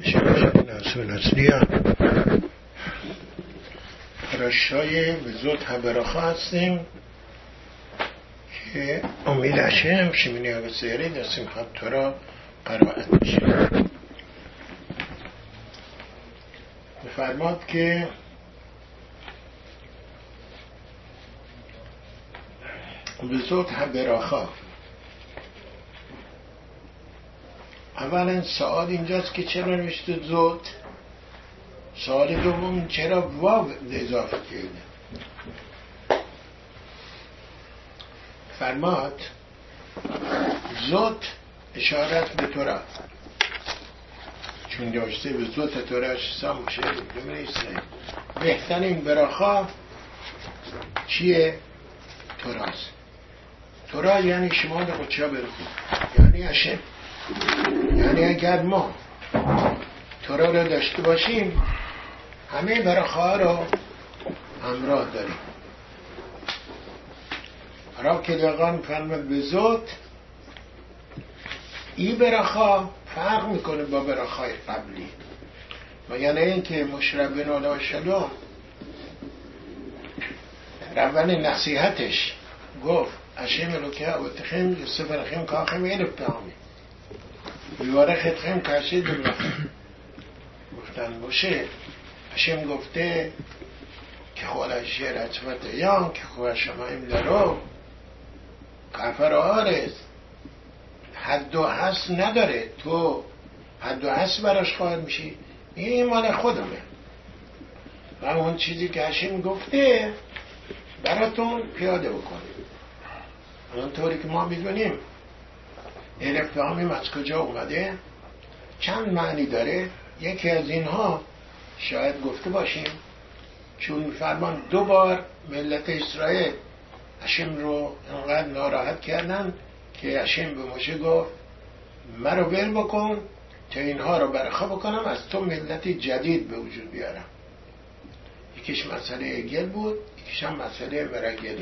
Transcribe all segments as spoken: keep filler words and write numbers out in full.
نسول اصلیه رشای وزود هبرخا هستیم که امید هشم شمینی ها بسیاری دستیم حتی را قرائت میشه. بفرماد که وزود هبرخا. اولا سوال اینجاست که چرا نوشته زود؟ سوال دوم چرا واو اضافه کرده؟ فرماد زود اشارت به تورا، چون نوشته به زود تورا شسام میشه بمیسته. بهترین براخا چیه؟ توراست. تورا یعنی شما رو قدشا برخون، یعنی هشم. یعنی اگر ما تورا رو داشته باشیم همه براخا رو همراه داریم. را که دقیقا فرمد به زود این براخا فرق میکنه با براخای قبلی. و یعنی این که مشرب بن علیه شلوم اول نصیحتش گفت اشیم الوکه و تخیم سفر خیم کاخیم ایلف تامی بیواره خدخیم کشید بلخیم. گفتن باشه اشیم گفته که خوال شیر اچفت ایان که خواه شماییم درو کفر آرز حد و حس نداره، تو حد و حس براش خواهد میشی، این مال خودمه و اون چیزی که هشیم گفته براتون پیاده بکنیم. اونطوری که ما میدونیم الفهامیم از کجا اومده، چند معنی داره. یکی از اینها شاید گفته باشیم چون میفرمان دو بار ملت اسرائیل هشیم رو انقدر ناراحت کردن که هشیم به موشه گفت مرا ول بکن تا اینها رو برخا بکنم از تو ملتی جدید به وجود بیارم. یکیش مسئله گل بود، یکیش هم مسئله مرگلی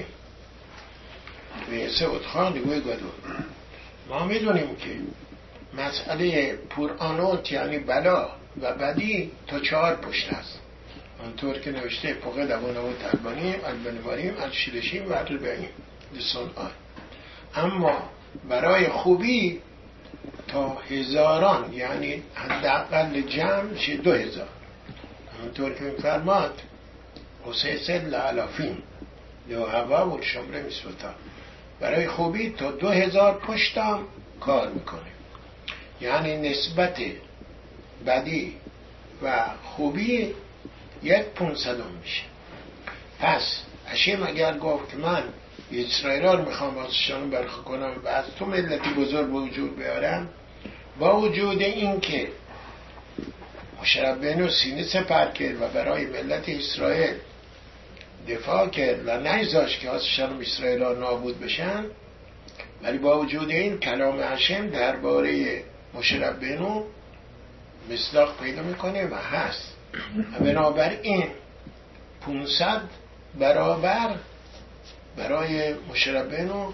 ویسه ادخان دیگوی گدو. ما میدونیم که مسئله پرانوت یعنی بلا و بدی تا چهار پشت است، آنطور که نوشته فقه دوانه و تربانیم البنواریم الشیرشیم و البعیم دستان آن. اما برای خوبی تا هزاران یعنی حداقل جمع شه دو هزار، آنطور که میفرماد حسیسل لعلافیم لو هوا و شمره میسوتا. برای خوبی تا دو هزار پشتم کار میکنه، یعنی نسبت بدی و خوبی یک پونصدم میشه. پس هشیم اگر گفت که من اسرائیل رو میخوام ازشان برخی کنم و از تو ملتی بزرگ وجود بیارم، با وجود این که مشرب بنو سینه سپر کرد و برای ملت اسرائیل دفاع کرد و نگذاشت که ازشان اسرائیل ها نابود بشن، ولی با وجود این کلام هشیم درباره مشرب بنو مصداق پیدا میکنه و هست. بنابراین پونصد برابر برای مشرب بنو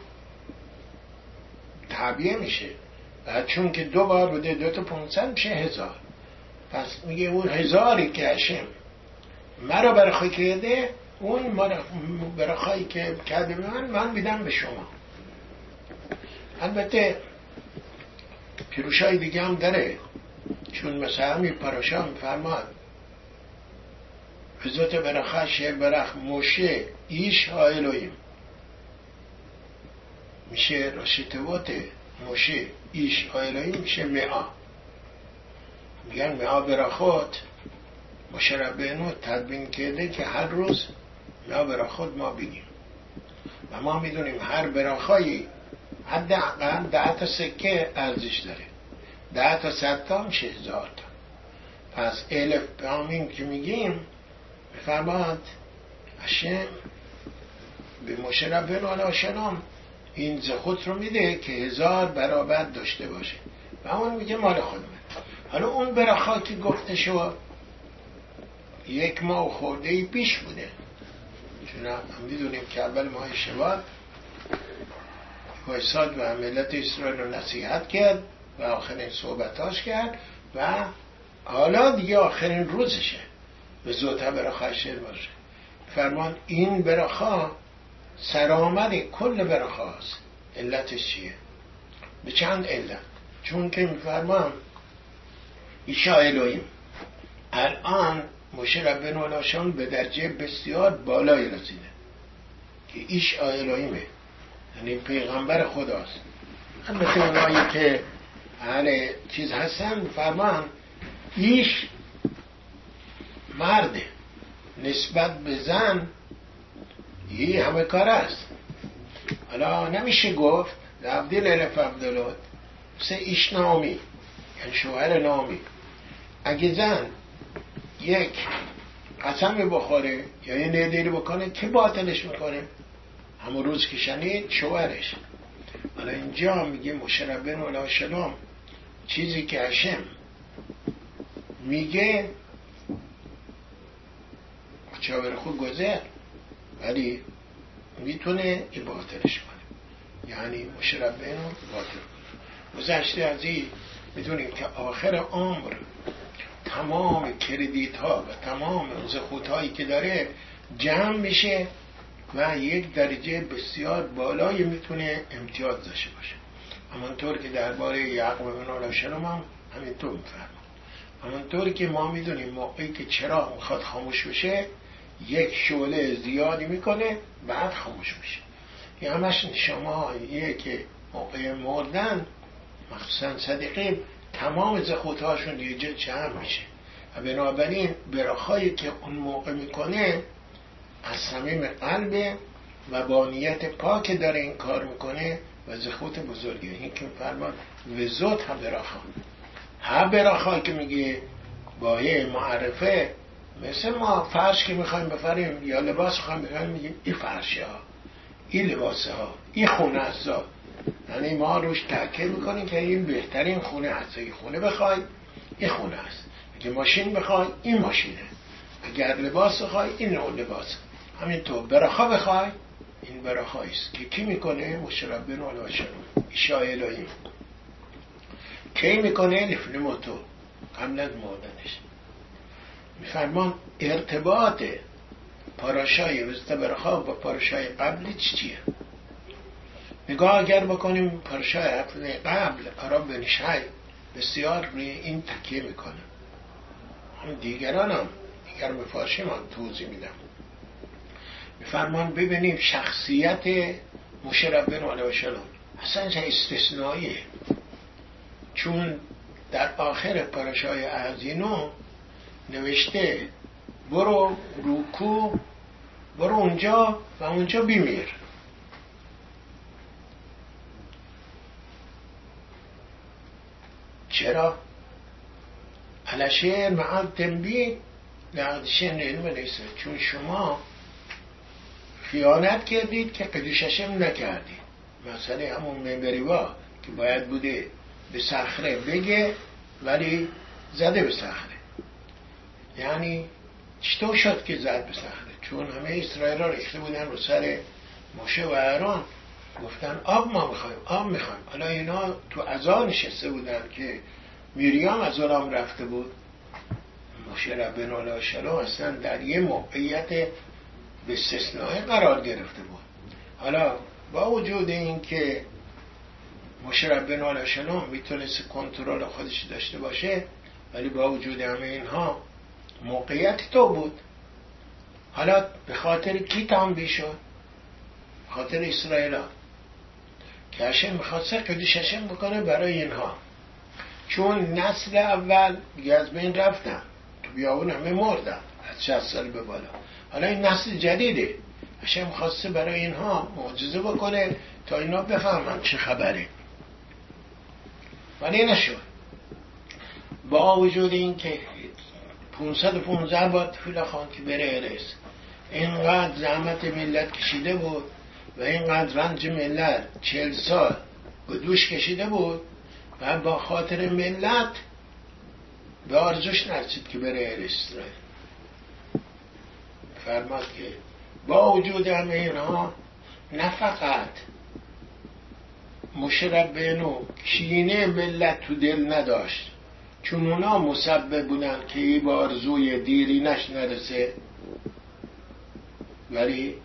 تعبیه میشه و چون که دو بار بوده دو تا پونصد میشه هزار. پس میگه اون هزاری که هشیم مرا برخواه کرده اون برخواهی که کرده به من من میدم به شما. البته پیروشای دیگه هم داره، چون مثلا می پراشا میفرماد وزوت برخواه شه برخ موشه ایش ها الویم میشه راشتوات موشه ایش ها الویم میشه مئا. میگن مئا برخوت مشرب بینو تدبین کرده که هر روز مئا برخوت ما بگیم و ما میدونیم هر برخوایی حداقل ده تا سکه ارزش داره، ده تا صد تا میشه هزار تا. پس الف بامین که میگیم بفرماد هشم به مشرب بن علیه السلام این زخوت رو میده که هزار برابر داشته باشه و اون میگه مال خودمه. حالا اون برخوا که گفته شو یک ماه خورده ای پیش بوده، چون هم میدونیم که اول ماه شوال وایساد و ملت اسرائیل رو نصیحت کرد و آخرین صحبتاش کرد و حالا دیگه آخرین روزشه، به زودها برخا شیر باشه. فرمان این برخا سرآمد کل برخاست. علتش چیه؟ به چند علت. چون که میفرمان ایشا الهیم الان موشه ربنا الاشان به درجه بسیار بالای رسیده که ایش الهیمه، یعنی پیغمبر خداست. البته اونایی که اهل چیز هستن فرمان ایش مرده، نسبت به زن یه همه کار است. حالا نمیشه گفت عبدال الف عبدالات سه ایش نامی، یعنی شوهر نامی. اگه زن یک قسم بخوره یا یه ندیری بکنه که باطلش میکنه؟ همون روز که شنید شوهرش. حالا اینجا میگه مشربن علیه السلام چیزی که هشم میگه چاور خود گذر، ولی میتونه این باطلش کنه، یعنی مشربن رو باطل کنه. گذشته از این میدونیم که آخر عمر تمام کردیت ها و تمام زخوت هایی که داره جمع میشه و یک درجه بسیار بالایی میتونه امتیاز داشته باشه. همانطور که درباره یعقوب بن الاشلم هم همینطور میفرما. همانطور که ما میدونیم موقعی که چراغ میخواد خاموش بشه یک شعله زیادی میکنه بعد خاموش میشه. یه همش شما یه که موقع مردن مخصوصا صدیقین تمام زخوتهاشون یه جا جمع میشه و بنابراین براخایی که اون موقع میکنه از صمیم قلبه و با نیت پاک داره این کار میکنه و زخوت بزرگه. این که فرمان وزود هم براخا هم براخایی که میگه با یه معرفه، مثل ما فرش که میخوایم بفریم یا لباس خواهیم بفریم میگیم این فرشه ها، این لباسه ها، این خونه هست ها. یعنی ما روش تأکید میکنیم که این بهترین خونه هست. اگه خونه بخوای این خونه هست، اگه ماشین بخوای این ماشینه، اگر لباس بخوای این نوع لباس. همینطور براخا بخوای این براخاییست که کی میکنه؟ مشربن علیه السلام ایشا الهیم. کی میکنه؟ لفن موتو، قبل از مردنش. میفرمان ارتباط پاراشای وسط براخا با پاراشای قبل چیه؟ نگاه اگر بکنیم پاراشای قبل عرب بنشای بسیار روی این تکیه میکنه. هم دیگران هم دیگر مفارشیم هم توضیح میدم. میفرمان ببینیم شخصیت مشربن علیه السلام اصلا چه استثنائیه، چون در آخر پاراشای اعزینو نوشته برو روکو، برو اونجا و اونجا بیمیر. چرا؟ علشان معال تنبیه لعدشن علم نیسته، چون شما خیانت کردید که قدوششم نکردید. مثلا همون ممبریوا که باید بوده به صخره بگه ولی زده به صخره. یعنی چطور شد که زد به صخره؟ چون همه اسرائیل ها ریخته بودن رو سر موشه و اهرون، گفتن آب ما میخوایم، آب میخوایم. حالا اینا تو عزا نشسته بودن که میریام از اونام رفته بود. موشه ربن علیه السلام اصلا در یه موقعیت به استثنایی قرار گرفته بود. حالا با وجود این که موشه ربن علیه السلام میتونست کنترل خودش داشته باشه، ولی با وجود همه اینها موقعیت تو بود. حالا به خاطر کی تنبیه شد؟ خاطر اسرائیل ها که هشم میخواسته قدوش هشم بکنه برای اینها، چون نسل اول دیگه از بین رفتن، تو بیابون همه مردن از شصت سال به بالا. حالا این نسل جدیده، هشم خواسته برای اینها معجزه بکنه تا اینا بفهمن چه خبره، ولی نشد. با وجود این که پونصد و پونزده بار تفیل خان که بره ارس، اینقدر زحمت ملت کشیده بود و اینقدر رنج ملت چهل سال به دوش کشیده بود و با خاطر ملت به آرزوش نرسید که بره ارس. فرماد که با وجود همه اینها نه فقط مشربن و کینه ملت تو دل نداشت، چون اونا مسبب بودن که این با آرزوی دیرینش نرسه، ولی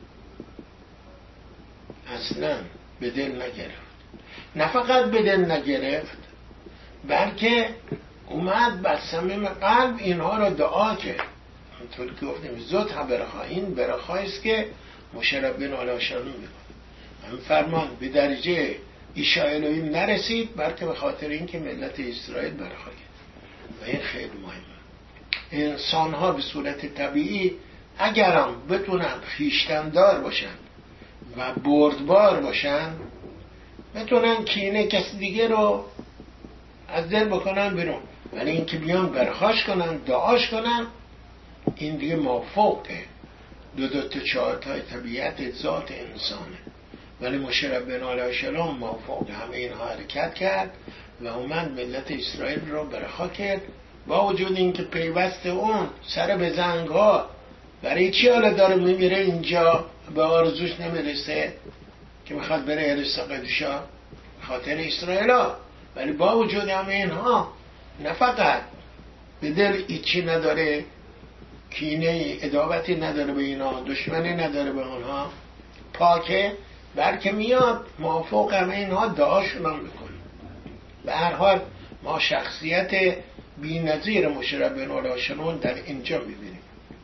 اصلا به دل نگرفت. نه فقط به دل نگرفت، بلکه اومد بر صمیم قلب اینها را دعا کرد. همونطور که گفتیم زود ها برخوا، این برخوایست که مشرف بن آلاشانون میکنه. هم فرمان به درجه ایشا الهیم نرسید، بلکه به خاطر اینکه ملت اسرائیل برخوا کرد. و این خیلی مهمه. انسان ها به صورت طبیعی اگرم بتونن خیشتندار باشن و بردبار باشن، بتونن کینه کسی دیگه رو از دل بکنن بیرون، ولی اینکه بیان برخاش کنن، دعاش کنن، این دیگه موافقه. دو دو تا چهار تای طبیعت ذات انسانه. ولی مشرف بن آلاشلام موافق همه اینها حرکت کرد و اومد ملت اسرائیل رو برخا کرد، با وجود اینکه پیوست اون سر به زنگ ها برای چی حالا داره میمیره اینجا، به آرزوش نمیرسه که میخواد بره ارس قدوشا خاطر اسرائیل ها. ولی با وجود همه اینها نه فقط به دل ایچی نداره، کینه عداوتی نداره به اینا، دشمنی نداره به اونها، پاکه، بلکه میاد موافق همه اینها دعاشون هم میکنه. به هر حال ما شخصیت بی نظیر مشرف بن آلاشانون در اینجا میبینیم.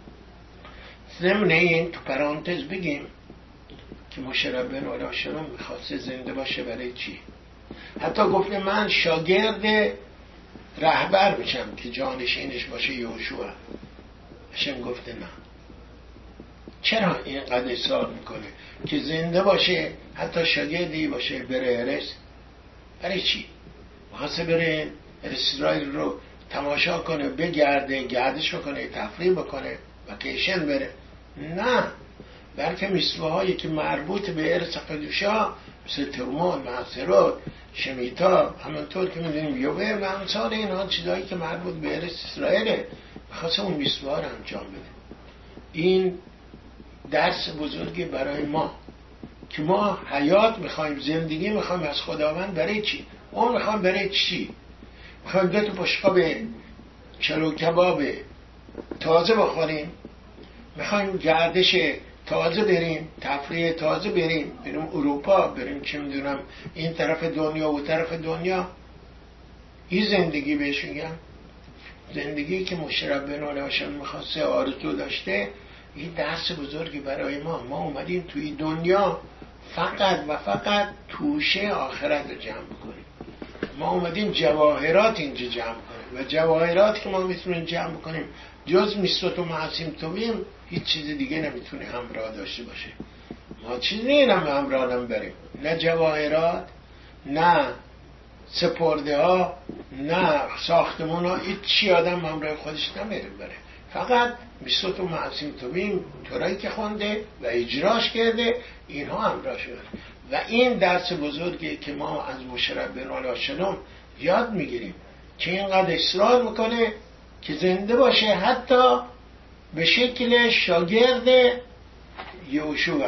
ضمن این تو پرانتز بگیم که مشرف بن آلاشانون میخواسته زنده باشه برای چی؟ حتی گفته من شاگرد رهبر میشم که جانشینش باشه یهوشع. هشم گفته نه. چرا اینقدر اصرار میکنه که زنده باشه، حتی شاگردی باشه بره ارس؟ برای چی؟ میخواسته بره اسرائیل رو تماشا کنه، بگرده، گردش بکنه، تفریح بکنه، وکیشن بره؟ نه، بلکه میسوهایی که مربوط به ارس قدوشا مثل ترمون، معصرات، شمیتا، همونطور که میدونیم یوبه و امثال اینها چیزایی که مربوط به ارس اسرائیله، میخواسته اون میسوها رو انجام بده. این درس بزرگی برای ما که ما حیات میخوایم، زندگی میخوایم از خداوند. برای چی؟ اون میخوایم برای چی؟ میخوایم دو تا بشقاب چلو کباب تازه بخوریم، میخوایم گردش تازه بریم، تفریح تازه بریم، بریم اروپا، بریم چه میدونم این طرف دنیا و طرف دنیا. این زندگی بهش میگم. زندگی که مشرف بن آلاشانون میخواسته، آرزو داشته. این درس بزرگی برای ما. ما اومدیم توی دنیا فقط و فقط توشه آخرت رو جمع کنیم. ما اومدیم جواهرات اینجا جمع کنیم و جواهرات که ما میتونیم جمع کنیم جز میسوت و معصیم تویم هیچ چیز دیگه نمیتونه همراه داشته باشه. ما چیزی نیم همراه هم بریم، نه جواهرات، نه سپرده ها، نه ساختمون ها، هیچ چی آدم همراه خودش نمیره بره. فقط میسوت و معصیم تویم طورایی که خونده و اجراش کرده اینها همراه شده. و این درس بزرگی که ما از مشرف بن آلاشانون یاد میگیریم که اینقدر اصرار میکنه که زنده باشه، حتی به شکل شاگرد یهوشع.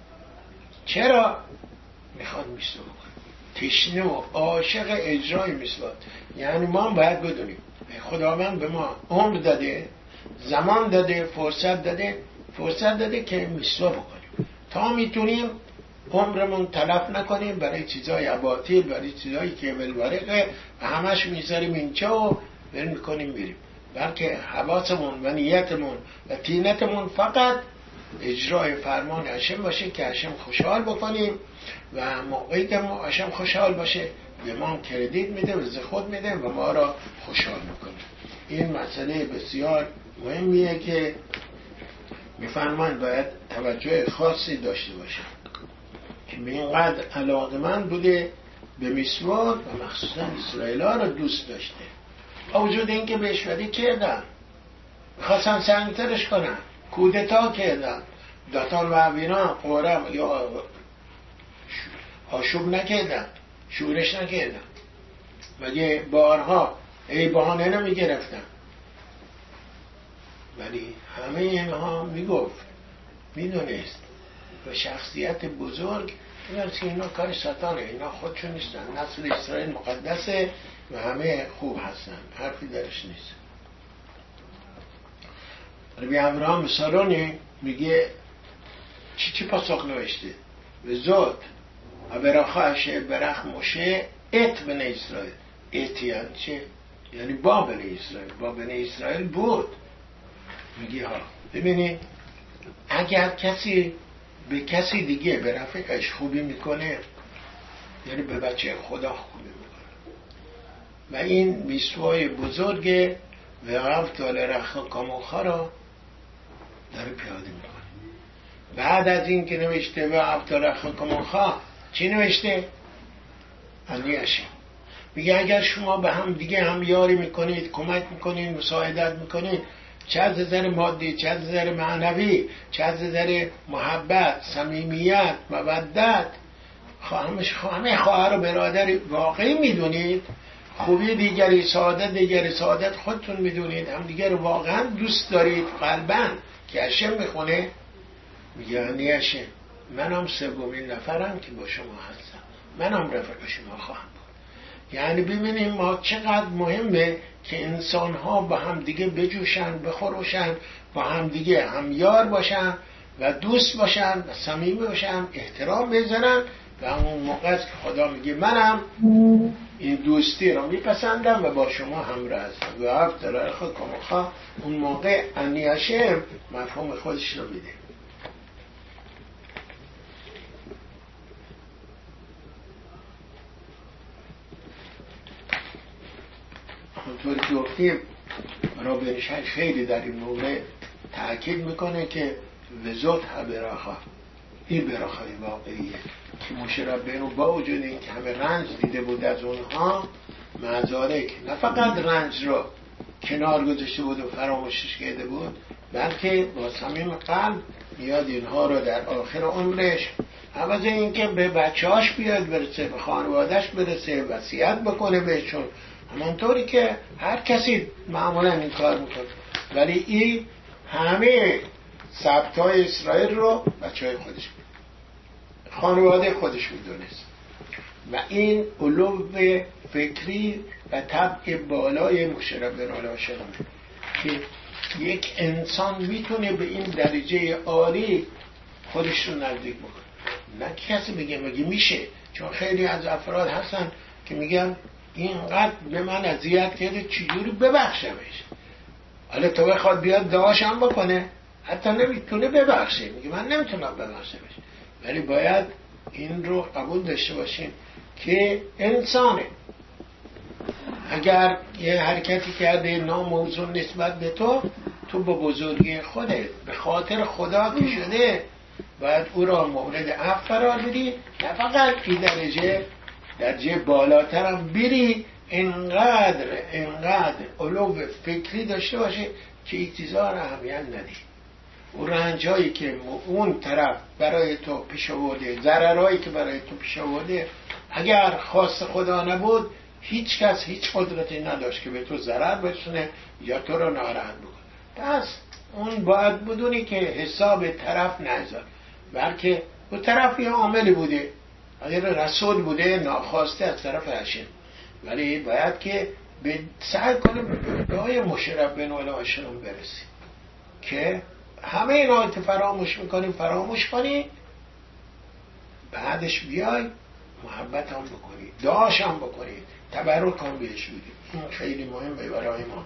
چرا؟ میخواد میسوت کنه، تشنه و عاشق اجرای میسوت. یعنی ما باید بدونیم خداوند به ما عمر داده، زمان داده، فرصت داده، فرصت داده که میسوت بکنیم تا میتونیم عمرمون تلف نکنیم برای چیزای اباطیل، برای چیزایی که ولورقه و همش میذاریم اینجا و بریم میکنیم میریم. بلکه حواسمون و نیتمون و تینتمون فقط اجرای فرمان هشم باشه که هشم خوشحال بکنیم و موقعی که هشم خوشحال باشه به ما کردیت میده، رزق خود میده و ما را خوشحال میکنه. این مسئله بسیار مهمیه که میفرمان باید توجه خاصی داشته باشه که به اینقدر علاقمند بوده به میسوات و مخصوصا اسرائیل ها رو دوست داشته. با وجود اینکه بهش ولی کردن، میخواستن سنگترش کنن، کودتا کردن، داتان و اوینا قرم یا آشوب نکردن، شورش نکردن، مگه بارها ای بهانه نمیگرفتن. ولی همه اینها میگفت، میدونست و شخصیت بزرگ میدونست که اینا کار ساتانه، اینا خودشون نیستن، نسل اسرائیل مقدسه و همه خوب هستن، حرفی درش نیست. ربی ابراهام سارونی میگه چی چی پاسخ نوشته؟ به زود ابراخاش برخ موشه ات بن اسرائیل. ات یعنی چه؟ یعنی با بن اسرائیل. با بن اسرائیل بود. میگه ها ببینید اگر کسی به کسی دیگه به رفیقش خوبی میکنه یعنی به بچه خدا خوبی میکنه و این میسوای بزرگ و افتال رخ کاموخا را داره پیاده میکنه. بعد از این که نوشته و افتال رخ کاموخا چی نوشته؟ علیشه میگه اگر شما به هم دیگه هم یاری میکنید، کمک میکنید، مساعدت میکنید، چه از نظر مادی، چه از نظر معنوی، چه از نظر محبت، صمیمیت، مودت، همه خواهر و برادر واقعی میدونید، خوبی دیگری، سعادت دیگری، سعادت خودتون میدونید، هم دیگر رو واقعا دوست دارید قلباً که هشم میخونه، میگه یعنی هشم منم سومین نفرم که با شما هستم، منم رفیق شما خواهم بود. یعنی ببینیم ما چقدر مهمه که انسان ها با هم دیگه بجوشن، بخروشن، با هم دیگه همیار باشن و دوست باشن و صمیمی باشن، احترام بذارن و اون موقع است که خدا میگه منم این دوستی رو میپسندم و با شما همراه هستم و هفت دلار خود کمخواه. اون موقع انی هشم مفهوم خودش رو میده. اونطوری که گفتیم رابطه خیلی در این مورد تأکید میکنه که وزود ها براخا، این براخای واقعیه که مشرب بینو با وجود این که همه رنج دیده بود از اونها مزارک نه فقط رنج رو کنار گذاشته بود و فراموشش کرده بود، بلکه با صمیم قلب میاد اینها رو در آخر عمرش عوض این که به بچهاش بیاد برسه، به خانوادهش برسه، وصیت بکنه بهشون، همانطوری که هر کسی معمولا این کار میکنه، ولی این همه سبتای اسرائیل رو بچه های خودش خانواده خودش میدونست و این علو فکری و طبع بالای مشرب رالا شدن که یک انسان میتونه به این درجه عالی خودش رو نزدیک بکنه. نه کسی بگه مگه میشه، چون خیلی از افراد هستن که میگن اینقدر به من اذیت کرده چجوری ببخشمش. حالا تو بخواد بیاد دعاشم بکنه حتی نمیتونه ببخشه، میگه من نمیتونم ببخشمش، ولی باید این رو قبول داشته باشیم که انسانه. اگر یه حرکتی کرده ناموزون نسبت به تو، تو با بزرگی خودت به خاطر خدا که شده باید او را مورد عفو قرار بدی، نه فقط این درجه درجه بالاتر هم بری، اینقدر اینقدر علو فکری داشته باشه که این چیزها را اهمیت ندی. اون رنجایی که اون طرف برای تو پیش آورده، ضررهایی که برای تو پیش آورده، اگر خواست خدا نبود هیچ کس هیچ قدرتی نداشت که به تو ضرر برسونه یا تو رو ناراحت بکنه. پس اون باید بدونی که حساب طرف نذار، بلکه اون طرف یه عاملی بوده، اگر رسول بوده ناخواسته از طرف هشم، ولی باید که به سعی کنیم به های مشرب بین ولا هشم برسیم که همه اینا که فراموش میکنیم فراموش کنیم، بعدش بیای محبت هم بکنید، دعاش هم بکنید، تبرک هم بهش بدید. این خیلی مهمه برای ما.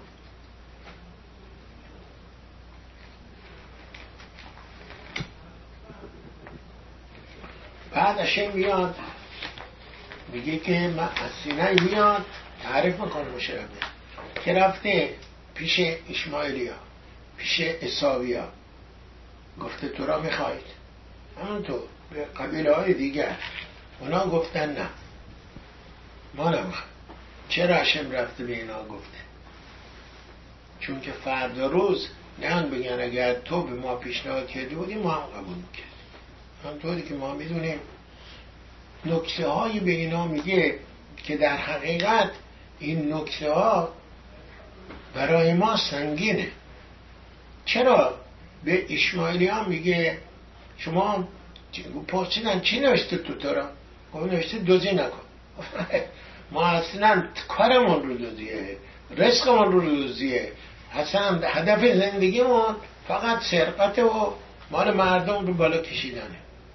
بعدش میاد میگه که من از سینه میاد تعریف میکنه مشربه که رفته پیش اشماعیلیا، پیش عیسویا، گفته تو را میخواید، همونطور به قبیله های دیگر. اونا گفتن نه ما نمیخوایم. چرا هشم رفته به اینا گفته؟ چون که فردا روز نه بگن اگر تو به ما پیشنهاد کرده بودی ما هم قبول میکردیم. همونطوری که ما میدونیم نکته هایی به اینا میگه که در حقیقت این نکته ها برای ما سنگینه. چرا به اشماعیلی ها میگه شما پرسیدن چی نوشته تو تورا؟ گفت نوشته دوزی نکن. ما اصلا کارمون رو دوزیه، رزقمون رو دوزیه، اصلا هدف زندگیمون فقط سرقت و مال مردم رو بالا کشیدنه.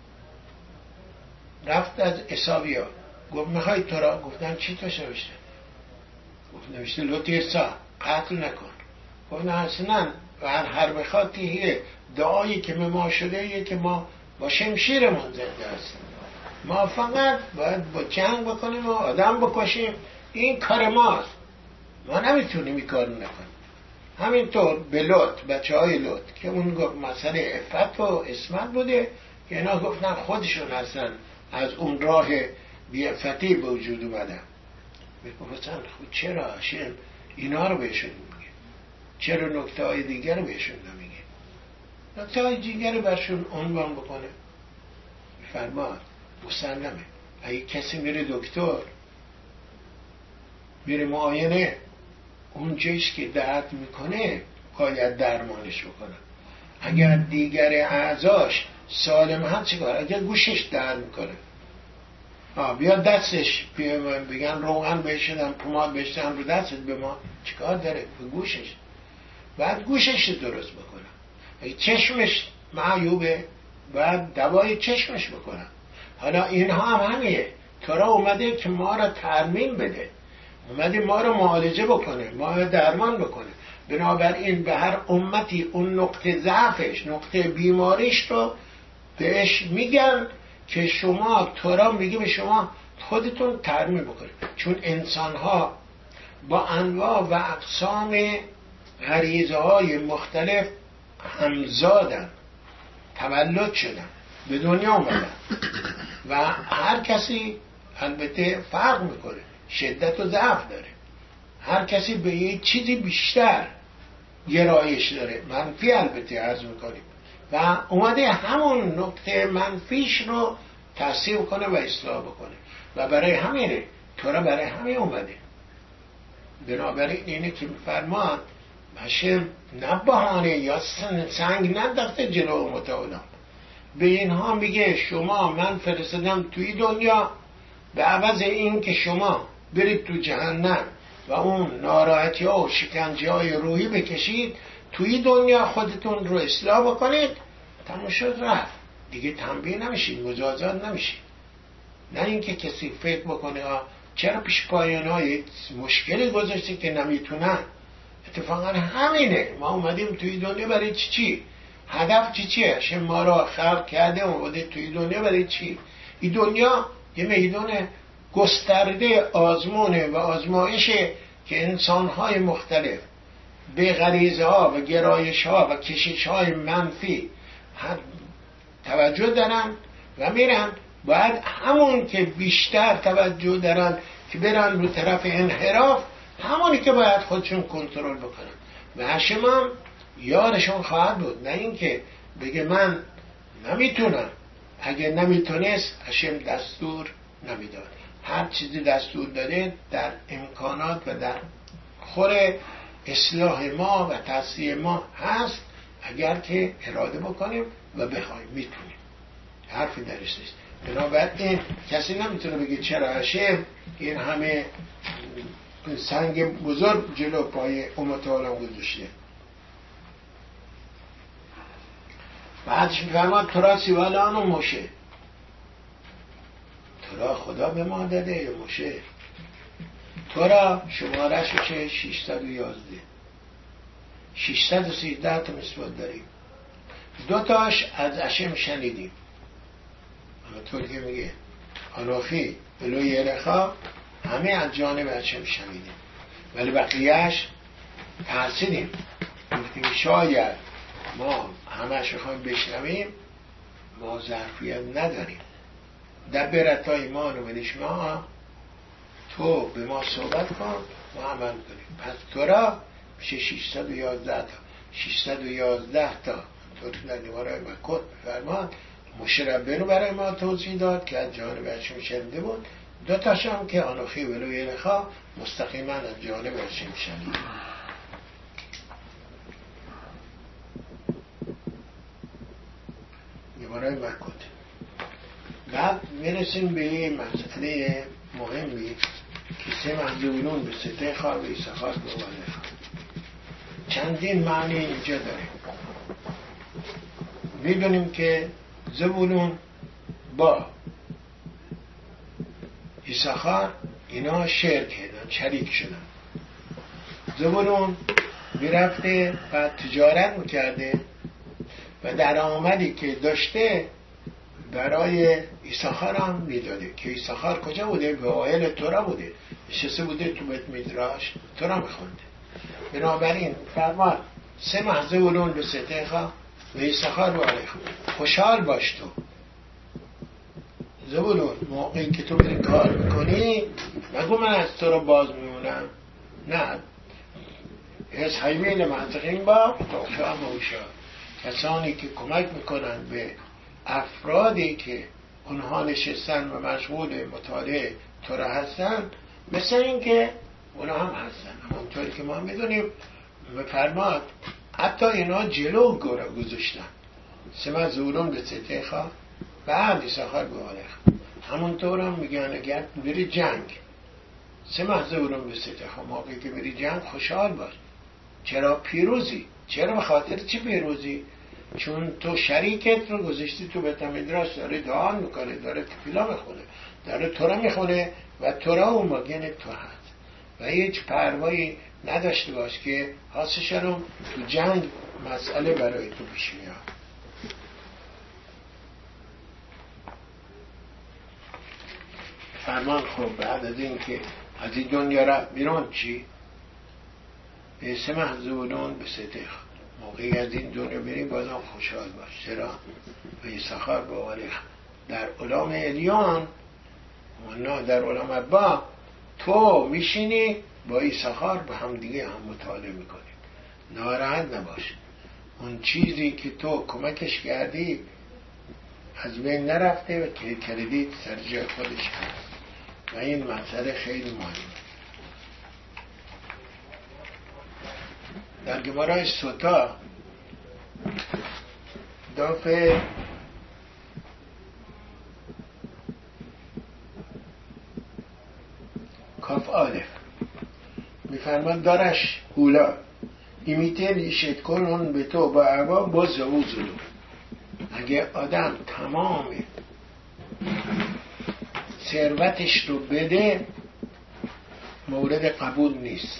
رفت از عیسویا گفت میخوای تو را؟ گفتن چی توش نوشته؟ گفت نوشته لوتیرسا قتل نکن. گفت نه اصلا و هر هر بخاطیه دعایی که به ما شده یه که ما با شمشیرمون زنده هستیم، ما فقط باید با جنگ بکنیم و آدم بکشیم، این کار ماست، ما نمیتونیم این کار نکنیم. همینطور به لوط، بچه های لوط که اون گفت مسئله عفت و اسمت بوده که اینا گفتن خودشون هستن از اون راه بیعفتی به وجود اومدن. گفتن خود چرا هاشم اینا رو بهشون میگه؟ چرا نکته های دیگر رو بهشون نمیگه؟ نکته های دیگر رو برشون عنوان بکنه. فرماد مسلمه اگه کسی میره دکتر میره معاینه، اون جایش که درد میکنه باید درمانش بکنه. اگر دیگر اعضاش سالم هست چیکار؟ اگر گوشش درد میکنه آه بیا دستش بگن روغن بهشدن پوماد بهشدن رو دستت به ما چیکار داره؟ به گوشش بعد گوشش درست بکنه. اگه چشمش معیوبه بعد دوای چشمش بکنه. حالا اینها هم همیه، تو را اومده که ما را ترمیم بده، اومده ما رو معالجه بکنه، ما رو درمان بکنه. بنابراین به هر امتی اون نقطه ضعفش، نقطه بیماریش رو بهش میگن که شما تورا میگه به شما خودتون ترمیم بکنید. چون انسان ها با انواع و اقسام غریزه های مختلف همزادن، تولد شدن، به دنیا اومدن و هر کسی البته فرق میکنه، شدت و ضعف داره، هر کسی به یه چیزی بیشتر گرایش داره، منفی البته عرض میکنیم و اومده همون نکته منفیش رو تصحیح کنه و اصلاح بکنه و برای همینه تورا برای همین اومده. بنابراین اینه که میفرمان هاشم نه بهانه یا سنگ نداخته جلو متعالی، به اینها میگه شما من فرستادم توی دنیا به عوض این که شما برید تو جهنم و اون ناراحتی ها و شکنجه های روحی بکشید، توی دنیا خودتون رو اصلاح بکنید، تمام شد رفت دیگه، تنبیه نمیشید، مجازات نمیشید. نه اینکه کسی فکر بکنه چرا پیش پایان های مشکلی گذاشته که نمیتونن. اتفاقا همینه، ما اومدیم توی دنیا برای چی چی؟ هدف چی چیه؟ شما ما را خلق کرده اومده توی دنیا برای چی؟ این دنیا یه میدان گسترده آزمونه و آزمایشه که انسان‌های مختلف به غریزه ها و گرایش ها و کشش های منفی توجه دارن و میرن، باید همون که بیشتر توجه دارن که برن رو طرف انحراف، همونی که باید خودشون کنترل بکنن و هاشم هم یارشون خواهد بود. نه اینکه بگه من نمیتونم، اگه نمیتونست هاشم دستور نمیداد. هر چیزی دستور داده در امکانات و در خور اصلاح ما و تصحیح ما هست، اگر که اراده بکنیم و بخوایم میتونیم، حرفی درش نیست. بنابراین کسی نمیتونه بگه چرا هاشم این همه سنگ بزرگ جلو پای امت عالم گذاشته. بعدش میفرماد تورا سیوالان و موشه، تورا خدا به ما داده یا موشه؟ تورا شمارش میشه ششصد و یازده، ششصد و سیزده تا مثبت داریم، دو تاش از هاشم شنیدیم، اما طور که میگه آنوخی بلو یرخا همه از جانب هاشم شنیدیم، ولی بقیهش ترسیدیم، گفتیم شاید ما همش رو خواهیم بشنویم، ما ظرفیت نداریم. دبرت ایمان و نشما، تو به ما صحبت کن ما عمل کنیم. پس تورا میشه ششصد و یازده تا، ششصد و یازده تا طور که در نیوارای مکن فرمان مشربه رو برای ما توضیح داد که از جانب هاشم شنیده بود، دو تاش هم که آنوخی ولو یرخا مستقیما از جانب هاشم شنیده. نیوارای مکن. بعد میرسیم به یه مسئله مهمی سه زبولون به ستیخا و یساخار به والخا. چندین معنی اینجا داره. میدونیم که زبولون با یساخار اینا شرک کردن، شریک شدن. زبولون میرفته و تجارت میکرده و درآمدی که داشته برای یساخار هم میداده که یساخار کجا بوده؟ به اوائل تورا بوده، نشسته بوده تو بیت میدراش تورا میخونده. بنابراین فرمان سه محضه ولون به ستیخا و یساخار به والخا. خوشحال باش تو زبولون، موقعی که تو بری کار میکنی نگو من از تو رو باز میمونم، نه، از حیوین منطقین با توفیق موشا. کسانی که کمک میکنن به افرادی که اونها نشستن و مشغول مطالعه تورا هستن، مثل این که اونها هم هستن. همونطوری که ما میدونیم بفرماد حتی اینا جلو گورا گذاشتن سمه زولون به ستیخا بعد یساخار به والخا. همونطور هم میگن اگر بری جنگ سمه زولون به ستیخا، موقعی که بری جنگ خوشحال باش. چرا پیروزی؟ چرا؟ به خاطر چی پیروزی؟ چون تو شریکت رو گذاشتی تو بیت میدراش، داره دعا میکنه، داره تفیلا میخونه، داره تورا میخونه و تورا اون ماگن تو هست و هیچ پروایی نداشته باش که حاسشنم تو جنگ مسئله برای تو پیش میاد. فرمان خوب بعد از این که از این دنیا رفت بیرون چی؟ به سه محضولون به ستیخ، موقعی از این دنیا بریم بازم خوشحال باش. چرا؟ و یساخار به والخا. در علام الیان و نه در علام ابا تو میشینی با یساخار به هم دیگه هم مطالعه میکنی، ناراحت نباش. اون چیزی که تو کمکش کردی از بین نرفته و که کردیت سر جای خودش هست و این مسئله خیلی مهمه. در گمارای سوتا دافع کاف آلف میفرمان دارش هولا ایمیته لیشت کنون به تو با عبا با زوزلو. اگه آدم تمام ثروتش رو بده مورد قبول نیست.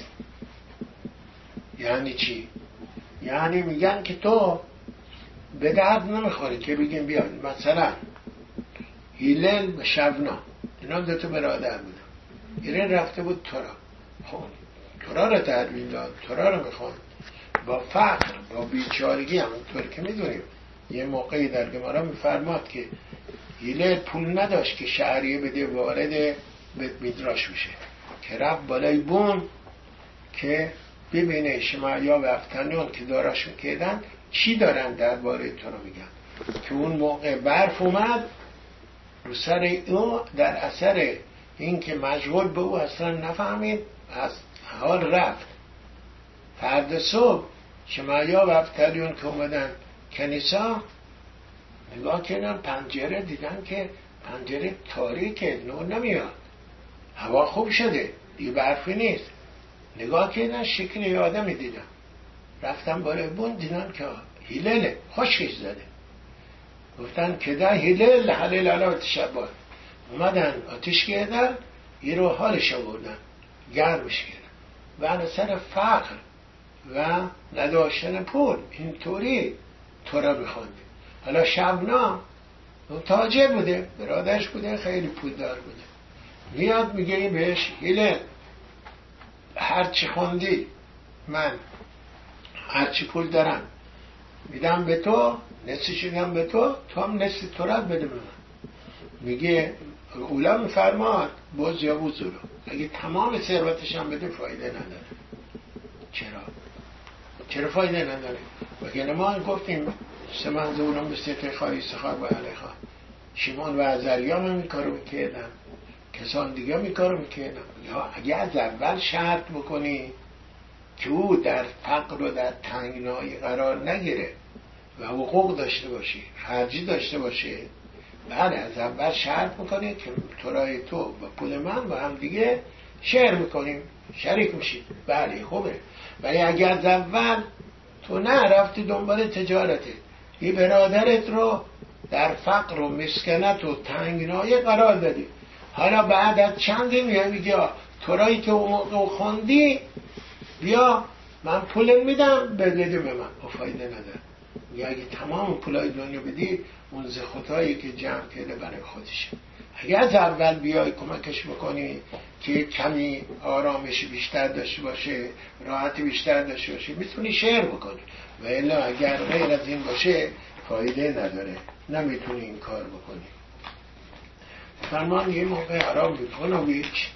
یعنی چی؟ یعنی میگن که تو به درد نمیخوری که بگیم بیاد مثلا هیلل و شبنا اینا دو تا برادر بودن، هیلل رفته بود تورا، خب تورا رو تدوین داد، تورا رو میخوان با فقر با بیچارگی، همونطور که میدونیم یه موقعی در گمارا میفرماد که هیلل پول نداشت که شهریه بده وارد بیت میدراش بشه که رفت بالای بون که ببینه شمعیا و افتنیان که داراشون کردن چی دارن درباره تو رو میگن. که اون موقع برف اومد رو سر او، در اثر این که مشغول به او اصلا نفهمید از حال رفت. فردا صبح شمعیا و افتنیان که اومدن کنیسا نگاه کردن پنجره، دیدن که پنجره تاریکه، نور نمیاد، هوا خوب شده دیگه برفی نیست. نگاه کردن شکل یه آدمی دیدن، رفتن بالای بون دیدن که هیلله خشکش زده. گفتن که ده هیلل حلیل علا تشبار. اومدن آتیش کردن یه رو حالش آوردن گرمش کردن و از سر فقر و نداشتن پول اینطوری تورا بخوند. حالا شبنا تاجر بوده، برادرش بوده، خیلی پولدار بوده، میاد میگه بهش هیلل هرچی خوندی من هرچی پول دارم میدم به تو، نصفش میدم به تو، تو هم نصف تورا بده به من. میگه اولا میفرماد باز یا بوزولو اگه تمام ثروتش هم بده فایده نداره. چرا؟ چرا فایده نداره؟ وگرنه ما گفتیم سمن زولون به ستیخا یساخار و والخا. شیمون و عزریان هم این کارو میکردن، کسان دیگه می کارو میکنن. یا اگه از اول شرط بکنی که او در فقر و در تنگنایی قرار نگیره و حقوق داشته باشی، خرجی داشته باشه، بعد از اول شرط میکنی که تورای تو و پول من با هم دیگه شیر میکنیم، شریک میشید، بله خوبه. ولی اگر از اول تو نه رفتی دنبال تجارته، این برادرت رو در فقر و مسکنت و تنگنایی قرار دادی، حالا بعد از چندی میگه میگه تو رایی که اون موقع خوندی بیا من پول میدم بده به من، با فایده نداره. میگه اگه تمام پولای دنیا بدی اون زخوتایی که جمع کرده برای خودشه. اگه از اول بیای کمکش بکنی که کمی آرامش بیشتر داشته باشه، راحت بیشتر داشته باشه، میتونی شیر بکنی. و الا اگر غیر از این باشه فایده نداره، نمیتونی این کار بکنی. فرمان یه موقع آرام بیپانویچ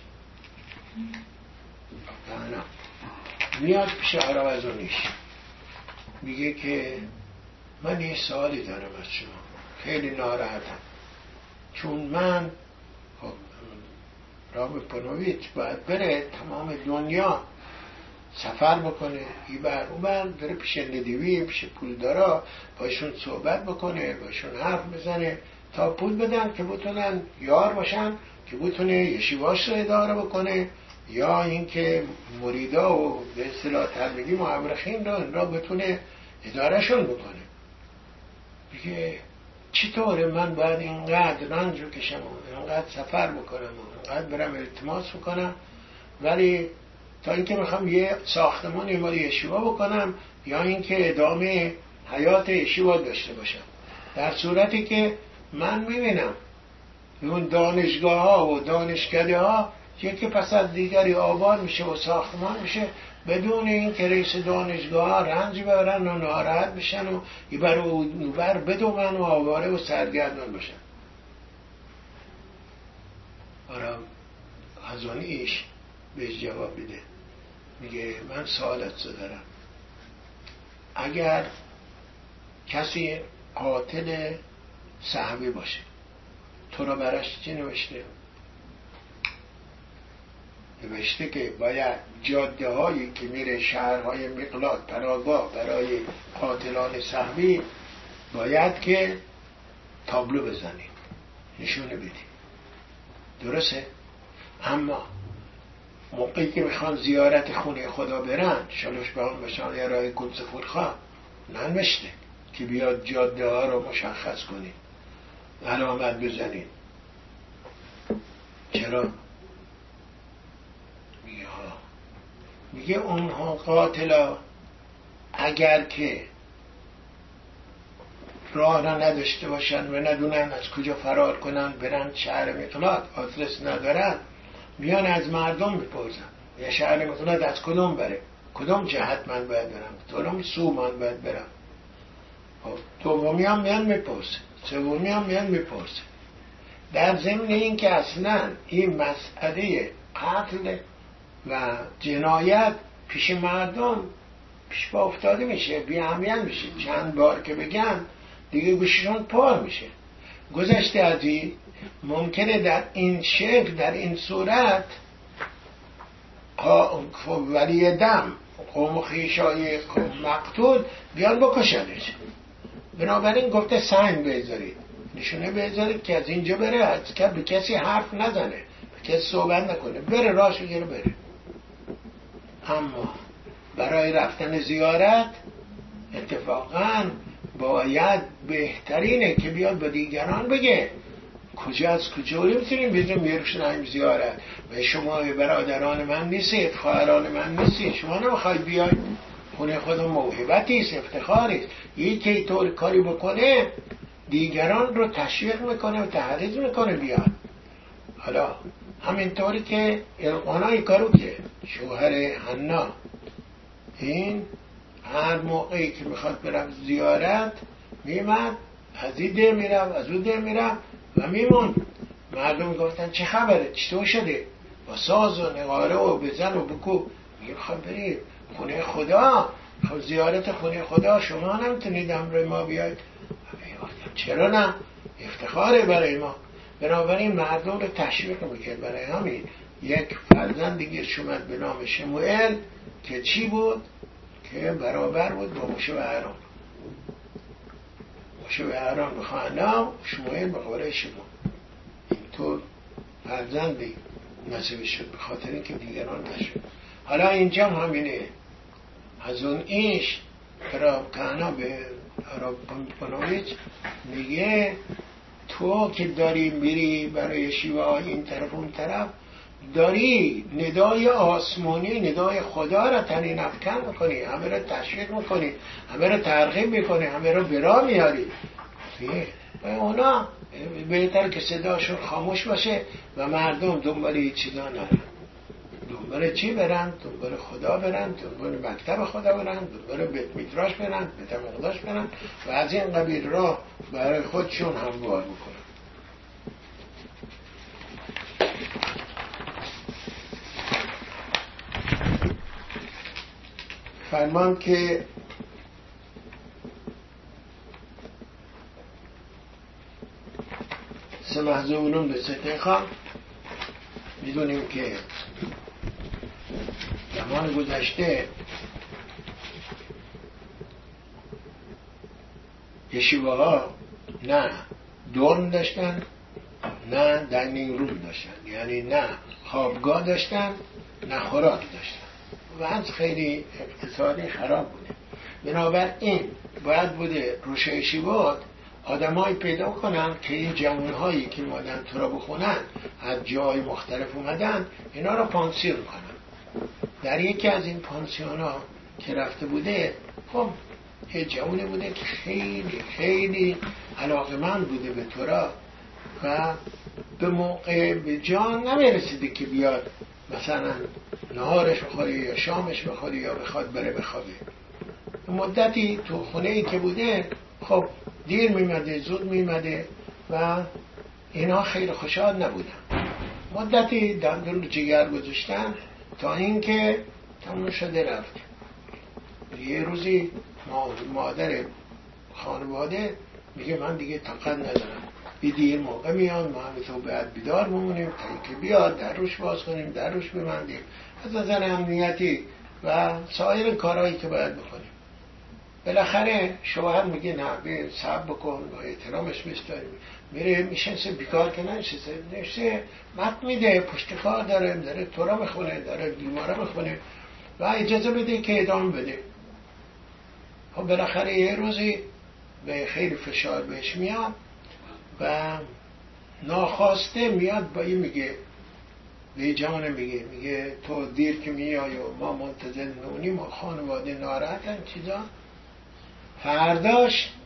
میاد پیش آراوزونیش، میگه که من یه سوالی دارم از شما، خیلی ناراحتم، چون من خب رابپانویچ باید بره تمام دنیا سفر بکنه، این بر اون بر بره پیش ندیوی، پیش پولدارا، باشون صحبت بکنه، باشون حرف بزنه تا پول بدن که بتونن یار باشن، که بتونه یشیواش رو اداره بکنه، یا اینکه مریدا و به اصطلاح تبلیغی مورخین رو این را بتونه ادارهشون بکنه. میگه چطوره من باید اینقدر رنج بکشم و اینقدر سفر بکنم و اینقدر برم التماس بکنم، ولی تا اینکه میخوام یه ساختمان مال یشیوا بکنم یا اینکه ادامه حیات یشیوا داشته باشم، در صورتی که من میبینم اون دانشگاه ها و دانشکده ها یکی پس از دیگری آباد میشه و ساختمان میشه بدون این که رئیس دانشگاه ها رنج ببرن و ناراحت بشن و ایبر و نوبر بدومن و آواره و سرگردان بشن. آرام ازانی ایش بهش جواب بده، میگه من سوالت دارم، اگر کسی قاتل صحابی باشه تو را برش چی نوشته؟ نوشته که باید جاده هایی که میره شهرهای مقلاد پناهگاه برای قاتلان صحابی باید که تابلو بزنی، نشونه بدی، درسته؟ اما موقعی که میخوان زیارت خونه خدا برن شلوش به آن بشان یا راه قدس فرخا ننوشته که بیاد جاده ها رو مشخص کنی، علامت بزنی. چرا؟ میگه ها میگه اونها قاتلا اگر که راه را نداشته باشن و ندونن از کجا فرار کنن برن شهر مقلاد، آدرس ندارن، میان از مردم میپرسن یا شهر مقلاد از کدوم بره، کدوم جهت من باید برم، کدوم سو من باید برم. دومی هم میان میپرسه، سومی هم میان میپرسه. در ضمن این که اصلا این مسئله قتل و جنایت پیش مردم پیش با افتاده میشه، بی اهمیت میشه، چند بار که بگن دیگه گوششون پار میشه. گذشته از این ممکنه در این شکل در این صورت ولی دم قوم خیشای مقتول بیان بکشنش، بنابراین گفته سنگ بذارید، نشونه بذارید که از اینجا بره، از که به کسی حرف نزنه، به کسی صحبت نکنه، بره راش بگیره بره. اما برای رفتن زیارت اتفاقا باید بهترینه که بیاد به دیگران بگه کجا از کجا میتونیم بزنیم بیرشنهیم زیارت و شما برادران من نیستید، خواهران من نیستید، شما نمیخواید بیاید خونه خدا، موهبتیست، افتخاریست. یکی که طور کاری بکنه دیگران رو تشویق میکنه و تحریض میکنه بیاد. حالا همینطوری که القانای کارو که شوهر حنا این هر موقعی که میخواد برم زیارت میمد از این ده میرم از اون ده میرم و میمون. مردم گفتن چه خبره، چطور شده؟ با ساز و نقاره و بزن و بکو. میگه خب بریم خونه خدا، خب زیارت خونه خدا، شما نمیتونید امر ما بیاید؟ چرا نه، افتخاره برای ما. بنابراین مردم رو تشویق میکرد. برای همین یک فرزند دیگه شومد به نام شموئل که چی بود؟ که برابر بود با موشه و اهرام. موشه و اهرام به خانم، شموئل به قوله شما. اینطور فرزندی نصیب شد، به خاطر اینکه دیگران نشد. حالا اینجا همینه، از اون ایش راب کانا به راب پانویچ میگه تو که داری میری برای شیوه های این طرف اون طرف، داری ندای آسمانی، ندای خدا را تنین افکن میکنی، همه را تشویق میکنی، همه را ترغیب میکنی، همه را برا میاری. و اونا بهتر که صداشون خاموش باشه و مردم دنبال این چیزا نرن. دنبال چی برن؟ دنبال خدا برن، دنبال مکتب خدا برن، دنبال بیت میدراش برن، بیت مقدس برن و از این قبیل راه برای خودشون هموار بکنن. فرمان که سمحزونون به ستن خان، میدونیم که زمان گذشته یشیوه ها نه دورن داشتن نه داینینگ روم داشتن، یعنی نه خوابگاه داشتن نه خوراک داشتن و از خیلی اقتصادی خراب بوده. بنابراین باید بوده روش یشیوات آدمایی پیدا کنن که این جوانهایی که اومدن تو را بخونن، از جای مختلف اومدن، اینا را پانسیون کنن. در یکی از این پانسیون ها که رفته بوده، خب یه جوانی بوده که خیلی خیلی علاقمند بوده به تورا و به موقع به جان نمیرسیده که بیاد مثلا نهارش بخوری یا شامش بخوری یا بخواد بره بخوابه. مدتی تو خونه ای که بوده، خب دیر میمده زود میمده و اینا خیلی خوشحال نبودن. مدتی دندون جگر گذاشتن تا اینکه تموم شده رفت. یه روزی مادر خانواده میگه من دیگه طاقت ندارم، بی دیر موقع میاد، ما همه تو باید بیدار بمونیم تا اینکه بیاد در روش باز کنیم، در روش ببندیم از نظر امنیتی و سایر کارهایی که باید بکنیم. بالاخره شوهر میگه نه به صبر بکن و احترامش بستاریم. میره میشنسه بیکار که نشسته نشسته مت میده، پشت کار داره، داره تورا میخونه، داره بیماره میخونه و اجازه بده که ادامه بده. خب بالاخره یه روزی به خیلی فشار بهش میاد و ناخواسته میاد با این میگه به جوان میگه میگه تو دیر که میای و ما منتظر نونیم و خانواده ناراحتن چیزا. فرداش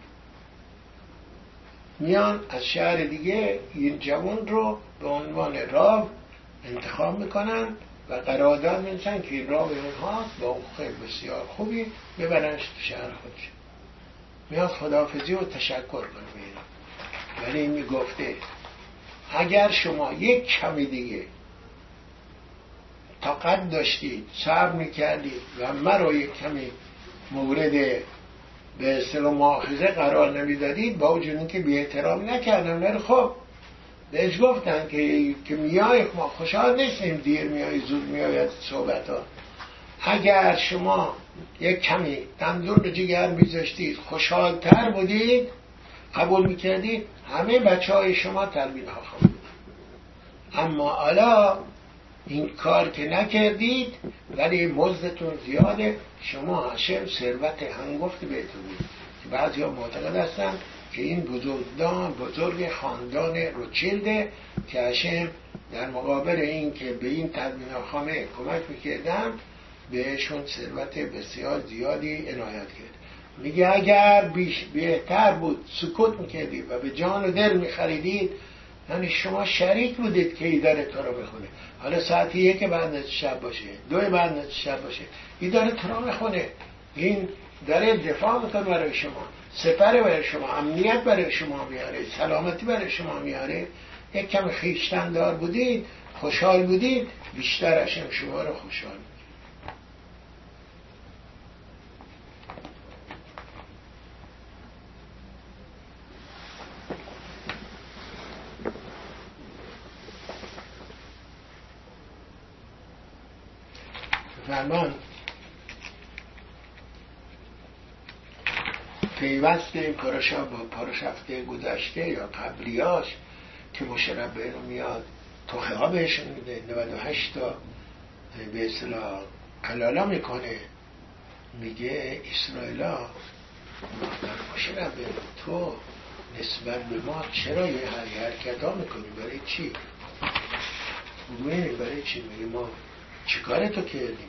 میان از شهر دیگه این جوان رو به عنوان راو انتخاب میکنن و قرارداد می‌نویسن که راو اونها با خیلی بسیار خوبی ببرنش تو شهر خودش. میاد خداحافظی و تشکر کنه. ولی این میگفته اگر شما یک کمی دیگه طاقت داشتید، صبر میکردید و مرا یک کمی مورد به اصطلاح مؤاخذه قرار نمیدادید، با وجود اینکه بی احترام نکردم، ولی خب بهش گفتن که که میای ما خوشحال نیستیم، دیر میای زود میای صحبت ها. اگر شما یک کمی دندون جگر میذاشتید، خوشحالتر بودید، قبول میکردید، همه بچه های شما تلبین ها خواهد. اما حالا این کار که نکردید ولی مزدتون زیاده، شما هشم ثروت هنگفت بهتون میده. بعضی ها معتقد هستن که این بزرگدان بزرگ خاندان روچیلده که هشم در مقابل این که به این تلبین خانه کمک میکردن بهشون ثروت بسیار زیادی عنایت کرد. میگه اگر بیش بهتر بود سکوت میکردید و به جان و دل میخریدید، یعنی شما شریک بودید که ای داره تو رو بخونه. حالا ساعت یک بعد از شب باشه، دو بعد از شب باشه، ای داره تو رو بخونه، این داره دفاع میکنه برای شما، سپر برای شما، امنیت برای شما میاره، سلامتی برای شما میاره. یک کم خیشتن دار بودید، خوشحال بودید، بیشتر هشم شما رو خوشحال بود. فرمان پیوست پاراشا با پاراشفته گذشته یا قبلیاش که مشرب به میاد توخه ها بهشون میده، نود و هشت تا به اصطلاح کلالا میکنه. میگه اسرائیلا باشه ربه تو نسبت به ما چرا یه حرکت ها میکنی؟ برای چی؟ میگه برای چی؟ میگه ما چی کار تو کردیم؟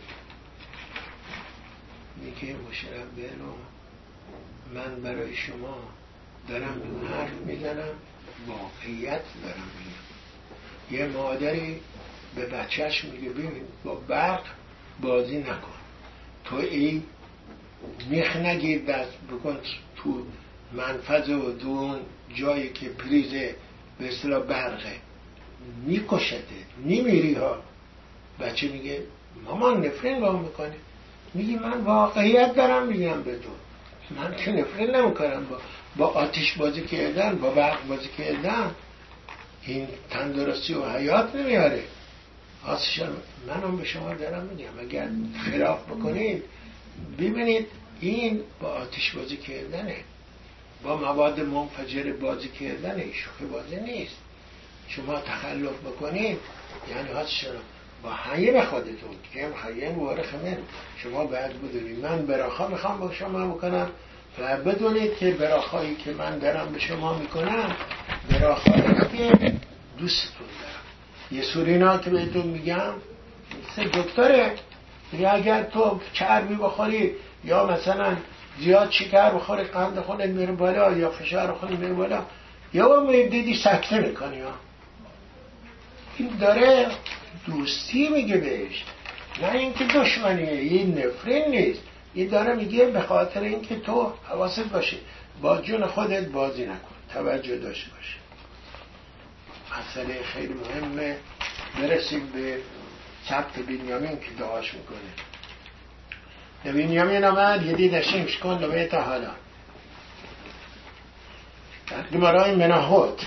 میگه باشه ربه من برای شما دارم حرف میزنم، واقعیت دارم میگم. یه مادری به بچهش میگه ببین با برق بازی نکن، تو این میخ نگیر دست بکن تو منفذ و دون جایی که پریز به اصطلاح برقه میکشته، نمیری ها. بچه میگه مامان نفرین با میکنه. میگه من واقعیت دارم میگم به تو، من که نفرین نمیکنم. با با آتش بازی کردن، با برق بازی کردن این تندرستی و حیات نمیاره. آسشان منم به شما دارم میگم اگر خلاف بکنید ببینید این با آتش بازی کردنه، با مواد منفجر بازی کردنه، شوخی بازی نیست. شما تخلف بکنید یعنی آسشان با حیه خودتون که هم حیه مورخ من شما باید بدونید من براخا میخوام با شما بکنم و بدونید که براخایی که من دارم به شما میکنم براخایی که دوستتون دارم. یه سورینا که بهتون میگم سه دکتره یا اگر تو چربی بخوری یا مثلا زیاد شکر بخوری قند خونت میره بالا یا فشار خونت میره بالا یا هم دیدی سکته میکنی ها. این داره دوستی میگه بهش، نه اینکه دشمنیه، این نفرین نیست. این داره میگه به خاطر اینکه تو حواست باشه با جون خودت بازی نکن، توجه داشته باشه. مسئله خیلی مهمه. برسیم به سبت بنیامین که دعاش میکنه. بنیامین آمد یدید اشیمش کن لبیت حالا در گمارای مناهوت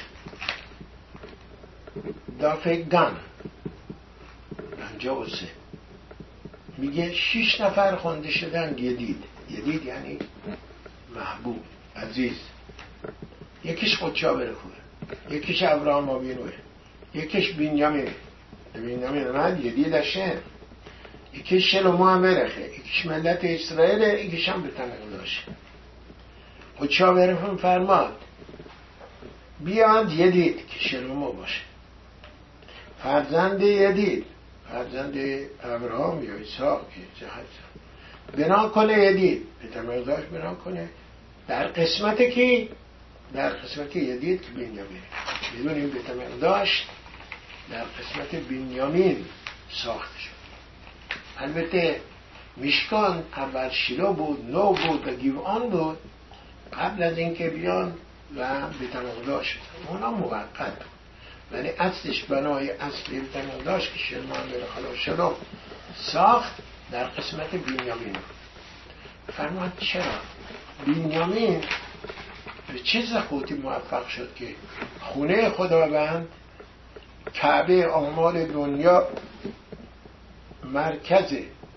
دافع گن پنجاه و سه میگه شیش نفر خونده شدن یدید. یدید یعنی محبوب عزیز. یکیش خودشا برخوه، یکیش ابراهام آبینوه، یکیش بنیامین. بنیامین اومد یدید اشم، یکیش شلومو هم برخه، یکیش ملت اسرائیل، یکیش هم به تنق داشت. خودشا برخون فرماد بیاد یدید که شلومو باشه، فرزند یدید فرزند ابراهام یا اسحاق بنا کنه یدید به تمرزاش بنا کنه در قسمت کی؟ در قسمت یدید که بنیامین میدونیم به تمرزاش در قسمت بنیامین ساخته شد. البته میشکان اول شیلو بود، نو بود و گیوان بود قبل از اینکه بیان و به تمرزاش شد. اونا موقت بود ولی اصلش بنای اصلی به تمرزاش که شلمان بره خلا شلو ساخت در قسمت بنیامین. فرمود چرا؟ بنیامین به چه زخوتی موفق شد که خونه خداوند کعبه اعمال دنیا مرکز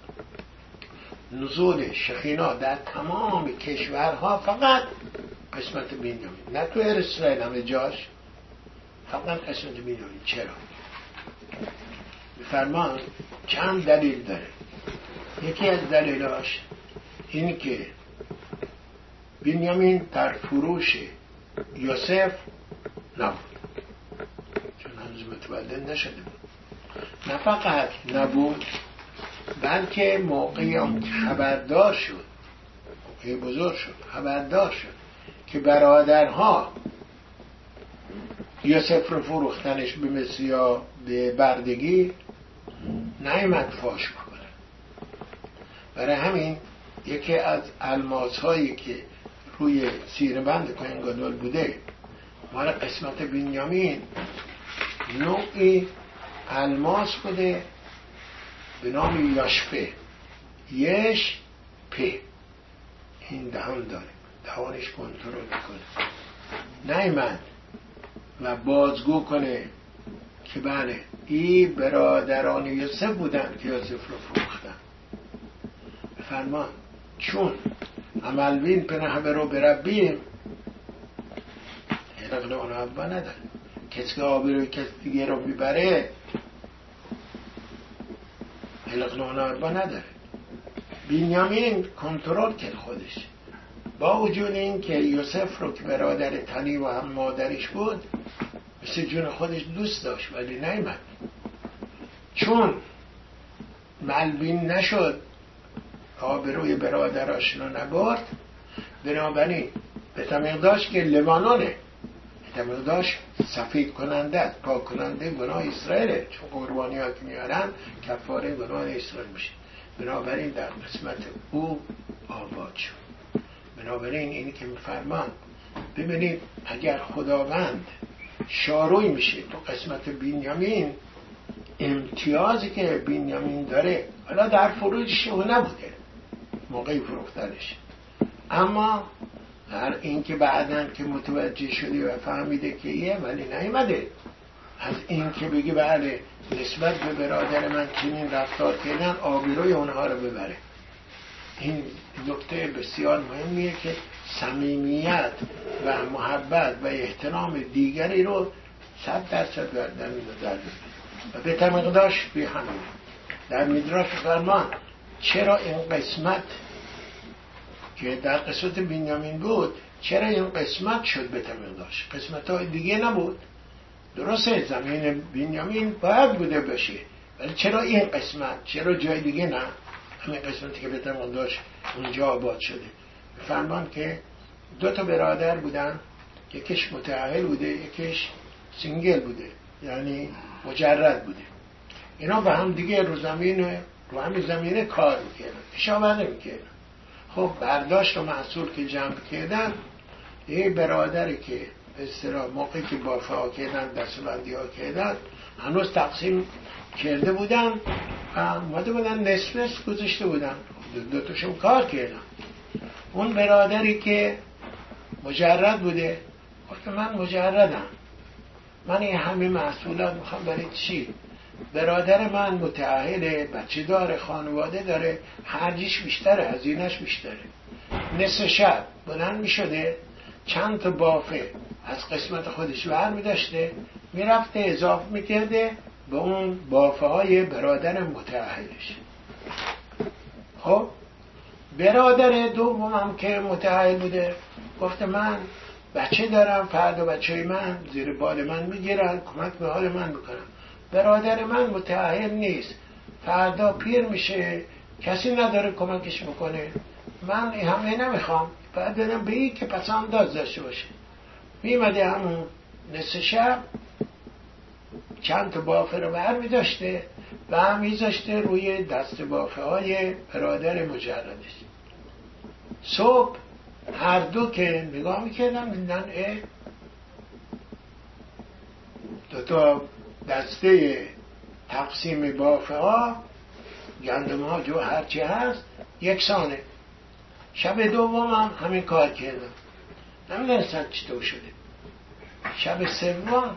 نزول شخینا در تمام کشورها فقط قسمت بنیامین، نه تو اسرائیل همه جاش، فقط قسمت بنیامین. چرا؟ بفرمان چند دلیل داره. یکی از دلیلاش اینی که بنیامین در فروش یوسف نبود، چون هنوز متولد نشده بود. نه فقط نبود بلکه موقعی هم خبردار شد، موقعی بزرگ شد خبردار شد که برادرها یوسف رو فروختنش به مصر یا به بردگی، نیامد فاش بکنه. برای همین یکی از الماس هایی که روی سینه بند کوهن گادول بوده مال قسمت بنیامین نوعی الماس بوده به نام یاشپه، یش په. این دهان داره، دهانش کنترل میکنه. نیامد و بازگو کنه که بله این برادران یوسف بودن که یوسف رو فروختن. بفرمان چون عملوین پنه همه رو بربیم نقل اون عبا نداره. کسی که آبروی کسی دیگه رو میبره القنانا با نداره. بنیامین کنترل کرد خودش، با وجود این که یوسف رو که برادر تنی و هم مادرش بود مثل جون خودش دوست داشت ولی نیامد، چون ملبین نشد آبروی برادراش رو نبرد، بنابراین به تمقداش که لبنانه، به تمقداش سفید کننده است، پاک کننده گناه اسرائیله، چون قربانی ها که میارن کفاره گناه اسرائیل میشه، بنابراین در قسمت او آباد شد. بنابراین اینی که میفرمان ببینید اگر خداوند شاروی میشه تو قسمت بنیامین، امتیازی که بنیامین داره حالا در فروشش او نبوده موقعی فروختنش، اما هر این که بعدن که متوجه شدی و فهمیده که یه ولی نیامده از این که بگی بله نسبت به برادر من چنین رفتار کردن آبروی اونها رو ببره. این نکته بسیار مهمیه که صمیمیت و محبت و احترام دیگری رو صد درصد در می‌دارد و به تمقداش به همین در میدراش فرمان چرا این قسمت که در قسمت بنیامین بود چرا این قسمت شد به تمقداش، قسمت های دیگه نبود. درسته زمین بنیامین باید بوده باشه ولی چرا این قسمت، چرا جای دیگه نه؟ همین قسمتی که به تمقداش اونجا آباد شده. فرمان که دو تا برادر بودن، یکیش متأهل بوده یکیش سینگل بوده یعنی مجرد بوده، اینا به هم دیگه رو زمین رو همین زمینه کار میکردن، کشاورزی میکردن. خب برداشت و محصول که جمع کردن، یه برادری که به اصطلاح موقعی که بافه ها کردن دستبندی ها کردن هنوز تقسیم کرده بودن و اومده بودن نصف نصف گذاشته بودن، دو تاشون کار کردن. اون برادری که مجرد بوده گفت من مجردم، من این همه محصولات میخوام برای چی؟ برادر من متأهله، بچه داره، خانواده داره، خرجش بیشتره، هزینه‌اش بیشتره. نصف شب بلند میشده چند تا بافه از قسمت خودش برمی داشته میرفته اضافه میکرده به اون بافه های برادر متأهلش. خب برادر دومم که متأهل بوده گفته من بچه دارم، فردا بچه من زیر بال من میگیرن، کمک به حال من میکنن. برادر من متأهل نیست، فردا پیر میشه کسی نداره کمکش بکنه، من همه نمیخوام، باید بدم به این که پس انداز داشته باشه. میمده همون نصف شب چند تا بافه رو بر میداشته و هم میذاشته روی دست بافه های برادر مجردش. صبح هر دو که نگاه میکردم دیدن اه دو تا دسته تقسیم بافه ها گندم ها جو هرچی هست یکسانه. شب دوم هم همین کار کردم، نمیدونستم چطور شده. شب سوم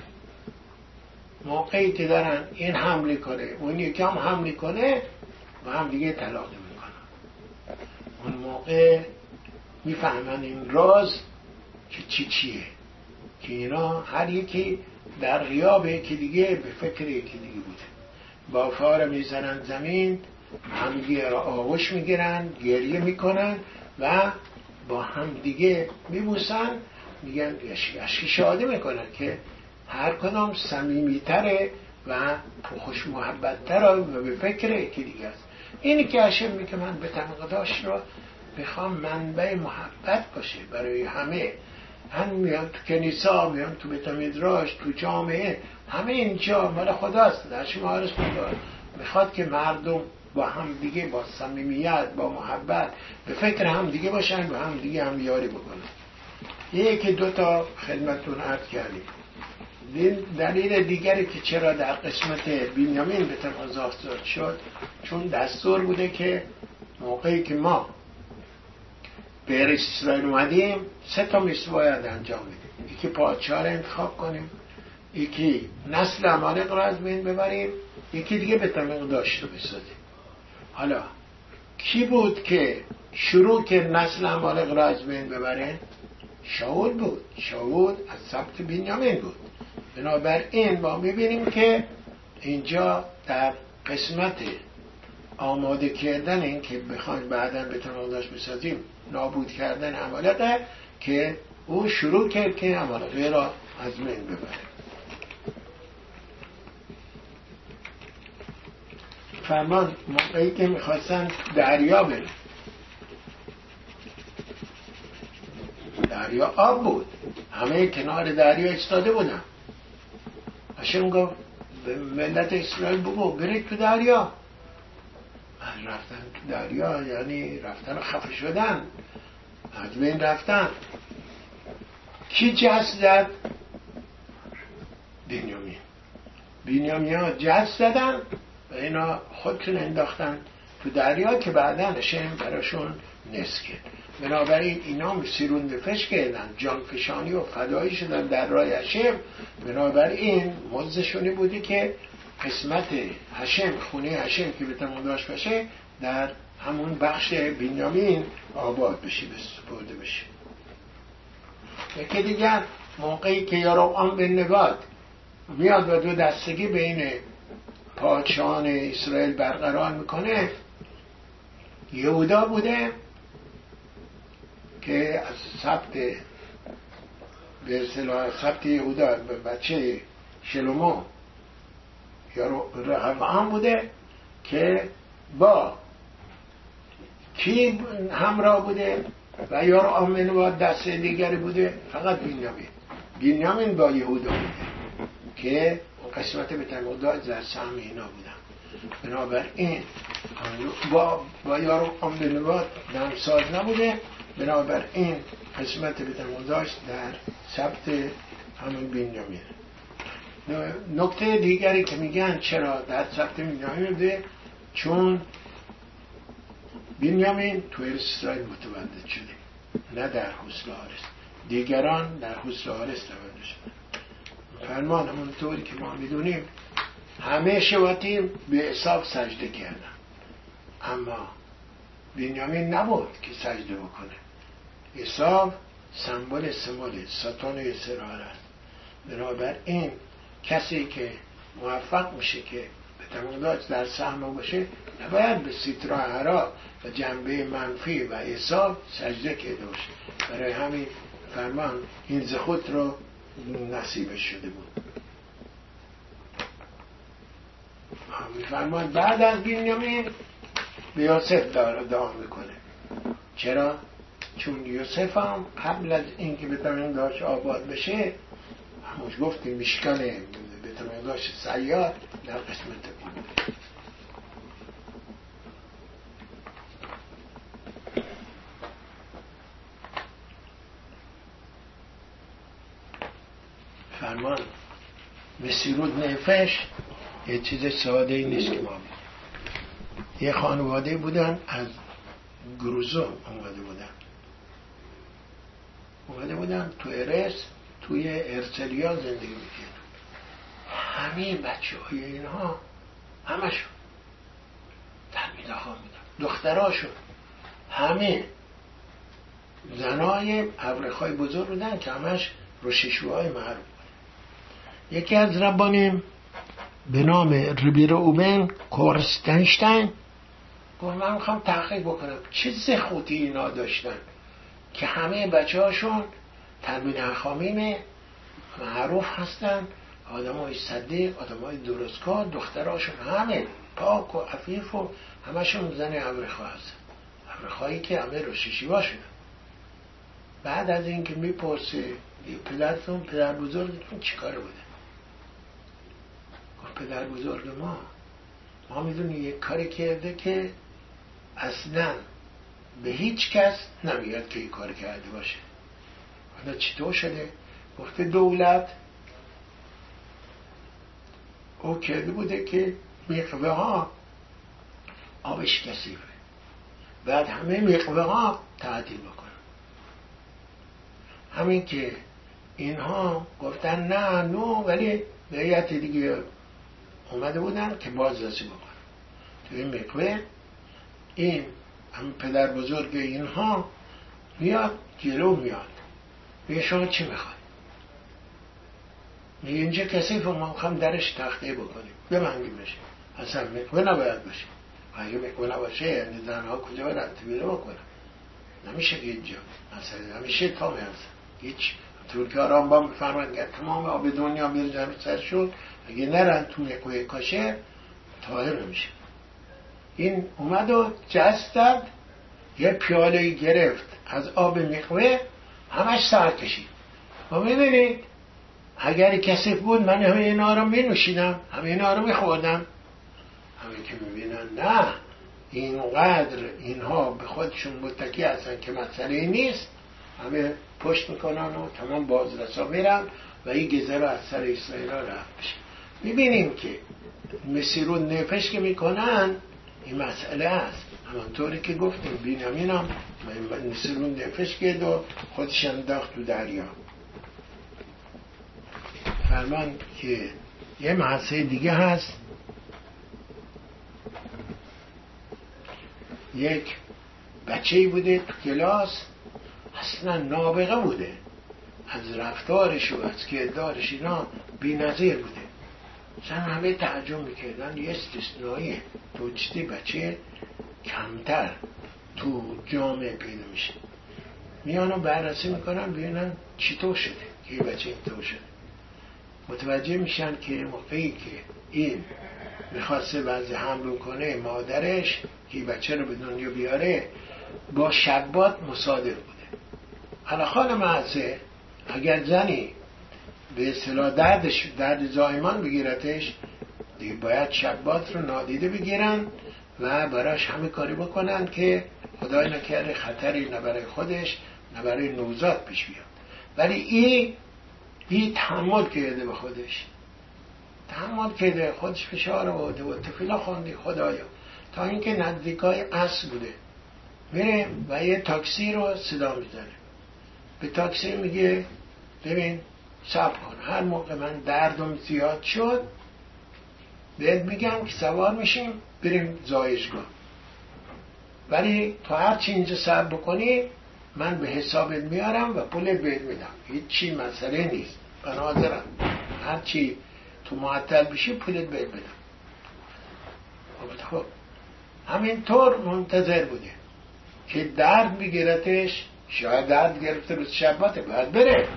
موقعی که دارن این حمله کنه اون یکی هم حمله کنه و هم دیگه طلاق میکنن، اون موقع میفهمن این راز که چی چیه، که اینا هر یکی در غیاب که دیگه به فکر یکی دیگه بوده. بافا رو میزنن زمین، هم دیگه را آغوش میگیرن، گریه میکنن و با هم دیگه میبوسن، میگن اشکی شاده میکنن که هر کدام صمیمی‌تره و خوش محبت‌تره و به فکر یکی دیگه است. اینی که هاشم میگه من به تمقداش رو میخوام منبع محبت باشه برای همه، هم میان تو کنیسا، میان تو بیت میدراش، تو جامعه، همه اینجا مال خداست، در شما عرض خدا میخواد که مردم با هم دیگه با صمیمیت با محبت به فکر هم دیگه باشن و هم دیگه هم یاری بکنن. یکی دو تا خدمتتون عرض کردیم. دلیل دیگری که چرا در قسمت بنیامین به تمازاف شد چون دستور بوده که موقعی که ما به اسرائیل اومدیم سه تا میسوا باید انجام بدیم، یکی پادشاه رو انتخاب کنیم، یکی نسل عمالق رو از بین ببریم، یکی دیگه به تمقداش رو بسازیم. حالا کی بود که شروع که نسل عمالق رو از بین ببره؟ شاول بود. شاول از سبط بنیامین بود. بنابراین ما میبینیم که اینجا در قسمت آماده کردن این که بخوایم بعداً به تمامش بسازیم نابود کردن عمالقه که او شروع کرد که عمالقه را از بین ببره. فرمان موقعی که میخواستن دریا برن، دریا آب بود، همه کنار دریا ایستاده بودن. هاشم گفت به ملت اسرائیل بگو برید تو دریا. رفتن تو دریا یعنی رفتن خفه شدن، از بین رفتن. کی جس زد؟ بنیامین. بنیامین ها جس زدن و اینا خودشون انداختن تو دریا که بعدا هاشم براشون نصف کرد. بنابراین اینا سیرون فش کردن، جانفشانی و فدایی شدن در راه هاشم. بنابراین مزدشونی بودی که قسمت هاشم، خونه هاشم که به تمام داشت بشه در همون بخش بنیامین آباد بشه، برده بشه. یکی دیگر موقعی که یاربعام بن نبات میاد و دو دستگی بین پادشاهان اسرائیل برقرار میکنه، یهودا بوده که از سبت به اصطلاح سبت یهودا بچه شلومو یا رهبعام بوده که با کی همراه بوده و یا آمن با دست دیگری بوده؟ فقط بنیامین. بنیامین با یهودا بوده که قسمت به تمام در سهم اینا بودن. بنابراین با با یارو آمدنوات نمساز نبوده، بنابراین قسمت به تمام داشت در سبت همون بنیامین. نکته دیگری که میگن چرا در سبت بنیامین بوده، چون بنیامین تو اسرائیل متولد شده، نه در حصل حارس. دیگران در حصل حارس تولد شدن. فرمان همونطوری که ما میدونیم همه شباطیم به عیسی سجده کردن، اما بنیامین نبود که سجده بکنه. عیسی سمبل سمبل ساتان اسرائیل است. بنابراین کسی که موفق میشه که به تمام در سهم باشه نباید به سیترا حرا و جنبه منفی و عیسی سجده کرده باشه. برای همین فرمان این زخوت رو نصیبش شده بود. فرمان بعد از بنیامین به یوسف دعا میکنه. چرا؟ چون یوسف هم قبل از اینکه به تمام داشت آباد بشه، همونش گفتیم مشکان به تمام داشت سیار در قسمت بود. فرمان مسیرود نفش یه چیز ساده ای نیست که ما بید. یه خانواده بودن از گروزون اومده بودن اومده بودن تو ارس، توی ارسلیا زندگی میکردن. همه بچه های اینها همشون تلمیده ها میدن، دختراشون همه زنای ابرخای بزرگ بودن که همش روششوهای معروف بود. یکی از ربانیم به نام ربیر اوبن کورستنشتین گفت من میخوام تحقیق بکنم چه زخوتی اینا داشتن که همه بچه هاشون تلمید حخامیم معروف هستن، آدم های صدیق، آدم های درستکار، دختراشون همه پاک و عفیف و همشون زن ابرخا هستن، ابرخایی که همه روششی باشون. بعد از اینکه میپرسه پدرتون پدر بزرگتون چی کاره بوده؟ گفت پدر بزرگ ما ما میدونی یک کاری کرده که اصلا به هیچ کس نمیاد که این کار کرده باشه. حالا چطور شده؟ گفته دولت او کرده بوده که میقوه ها آبش کثیفه، بعد همه میقوه ها تعطیل بکنن. همین که اینها گفتن نه نو، ولی به هیئت دیگه اومده بودن که بازرسی بکنن توی میقوه. این هم پدر بزرگ اینها میاد جلو، میاد به شما چی میخواد؟ میگه اینجا کثیف و ما میخوام درش تخته بکنیم ببندیمش، اصلا میخواه نباید باشه. اگه میخواه نباشه یعنی زنها کجا برن تبیره بکنن؟ نمیشه که اینجا مثلا نمیشه تامه هستن هیچ. ترکی ها رام با میفرمند که تمام آب دنیا میره جمعی سر شد، اگه نرن تو میخواه کاشه طاهر نمیشه. این اومد و جستد یه پیاله گرفت از آب میخواه همش سر کشید. و میبینید اگر کثیف بود من همه اینا رو می نوشیدم، همه اینا رو می خوردم. همه که میبینن نه اینقدر اینها به خودشون متکی هستن که مسئله نیست، همه پشت میکنن و تمام بازرسا میرن و این گزه رو از سر اسرائیل ها رفت بشه. میبینیم که مسیرون نفش که میکنن این مسئله است. همانطوری که گفتیم بینیامین هم مسیرون نفش کرد و خودش انداخت تو دریا. فرمان که یه محصه دیگه هست، یک بچه‌ای بوده تو کلاس اصلا نابغه بوده، از رفتارش و از کردارش اینا بی‌نظیر بوده. مثلا همه تعجب میکردن یه استثنائیه، تو چیزی بچه کمتر تو جامعه پیدا میشه. میانو بررسی میکنن ببینن چطور شده که یه بچه اینطور شده. متوجه میشن که موقعی که این میخواسته وضع حمل کنه مادرش که بچه رو به دنیا بیاره با شبات مصادر بوده. حالا خانم معزه اگر زنی به اصطلاح دردش درد زایمان بگیرتش دیگه باید شبات رو نادیده بگیرن و براش همه کاری بکنن که خدای نکرده خطری نه برای خودش نه برای نوزاد پیش بیاد. ولی این این تحمل کرده به خودش، تحمل کرده خودش فشار آورده و تفیلا خوندی خدایا تا اینکه نزدیکای عصر بوده میره و یه تاکسی رو صدا میزنه. به تاکسی میگه ببین صبر کن، هر موقع من دردم زیاد شد بهت میگم که سوار میشیم بریم زایشگاه، ولی تو هر چی اینجا صبر بکنی من به حسابت میارم و پولت بهت میدم، هیچ چی مسئله نیست، من حاضرم هر چی تو معطل بشی پولت بهت بدم. خب همینطور منتظر بوده که درد بگیرتش، شاید درد گرفته روز شباته باید بره،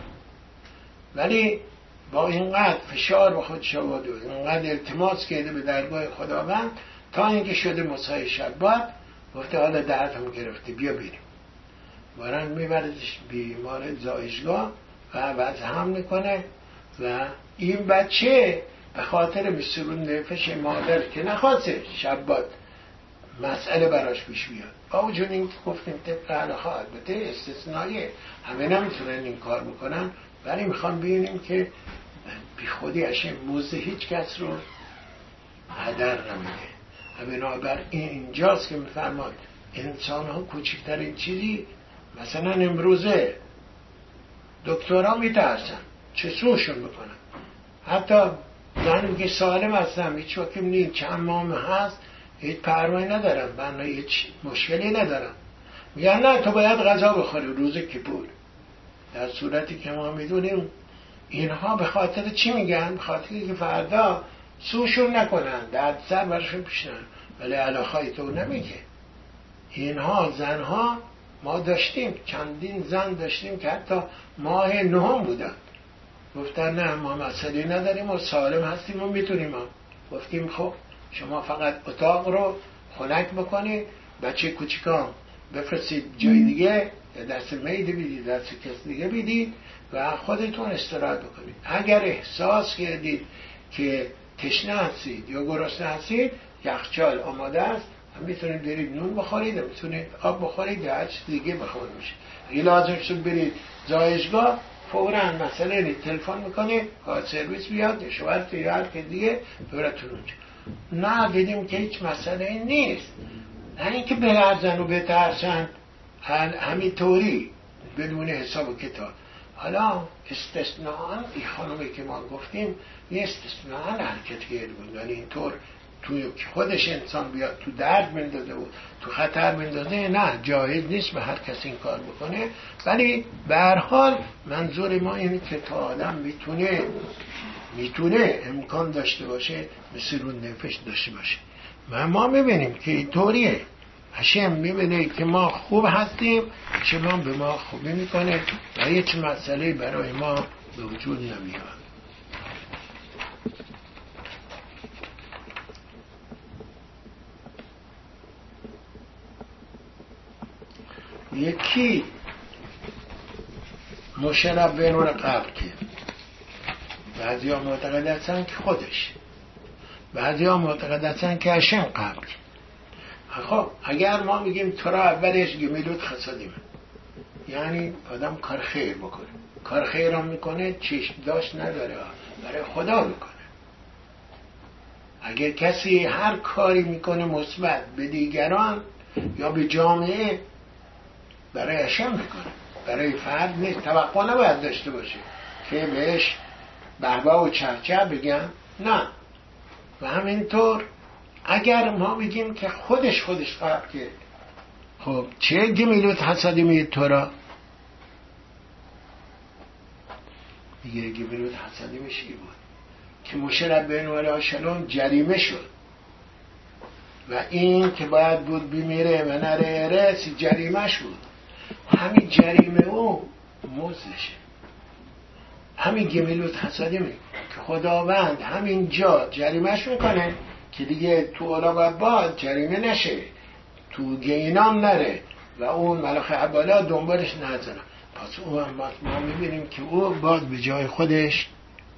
ولی با اینقدر فشار به خودش آورده و اینقدر التماس کرده به درگاه خداوند تا اینکه شده مسای شبات گفته حالا درد هم گرفته بیا بریم. وارن میبردش بیمار زایشگاه و وضع هم میکنه و این بچه به خاطر مسرون نفش مادر که نخواسته شبات مسئله براش پیش بیاد، با وجود این که گفتیم طبق علاقه البته استثنائیه همه نمیتونن این کار بکنن، ولی میخوام ببینیم که بی خودی اشم موزه هیچ کس رو هدر نمیده. و بنابر این اینجاست که میفرماد انسان ها کوچکترین چیزی مثلا امروزه دکترها میترسن چه سوشون بکنن، حتی زن میگه سالم هستم هیچ وقت نیست چند ماه هست هیچ پروایی ندارم من هیچ مشکلی ندارم، میگن نه تو باید غذا بخوری روز کیپور، در صورتی که ما میدونیم اینها به خاطر چی میگن؟ به خاطری که فردا سوشون نکنن درد سر برشون پیشنن، ولی علاقای تو نمیگه. اینها زنها ما داشتیم چندین زن داشتیم که حتی ماه نهم بودن گفتن نه ما مسئله نداریم و سالم هستیم و میتونیم هم. گفتیم خب شما فقط اتاق رو خنک بکنید بچه کوچیکام بفرستید جای دیگه دست میده بیدید دست کس دیگه بیدید و خودتون استراحت بکنید. اگر احساس کردید که تشنه هستید یا گرسنه هستید یخچال آماده است، میتونید برید نون بخورید، میتونید آب بخورید یا هر چیز دیگه بخورید میشه. اگه لازم شد برید زایشگاه فوراً مثلا نید تلفن میکنید کار سرویس بیاد یا شوهرت یا هر که دیگه براتون اونجا. نه دیدیم که هیچ مسئله نیست، نه اینکه بلرزن و بترسن همینطوری بدون حساب و کتاب. حالا استثناءً این خانومی که ما گفتیم یه استثناءً حرکت کرده بود، یعنی اینطور توی خودش انسان بیاد تو درد بندازه و تو خطر بندازه نه جایز نیست به هر کسی این کار بکنه. ولی به هر حال منظور ما اینه که تا آدم میتونه میتونه امکان داشته باشه مثل رو نفش داشته باشه. و ما میبینیم که اینطوریه، هشم میبینه که ما خوب هستیم، هشم به ما خوبی میکنه و هیچ مسئله برای ما به وجود نمیاد. یکی مشرب به نور قبل که بعضی ها معتقد هستن که خودش، بعضی ها معتقد هستن که هشم قبل. خب اگر ما میگیم تو را اولش گمیلود خسادیم، یعنی آدم کار خیر بکنه، کار خیر هم میکنه چشم داشت نداره، برای خدا میکنه. اگر کسی هر کاری میکنه مثبت به دیگران یا به جامعه، برای هشم میکنه، برای فرد نیست. توقع نباید داشته باشه که بهش بهبه و چهچه بگم، نه. و همینطور اگر ما بگیم که خودش خودش قبل که، خب چه گمیلوت حسدی میگه تو را؟ میگه گمیلوت حسدی میشه بود که مشرب بین ولی شلون جریمه شد و این که باید بود بمیره و نره رسی جریمهش بود. همین جریمه او موزشه، همین گمیلوت حسدی میگه که خداوند همین جا جریمهش میکنه که دیگه تو اولا باید جریمه نشه، تو گینام نره و اون ملخ عبالا دنبالش نزنه. پس او هم ما میبینیم که او باز به جای خودش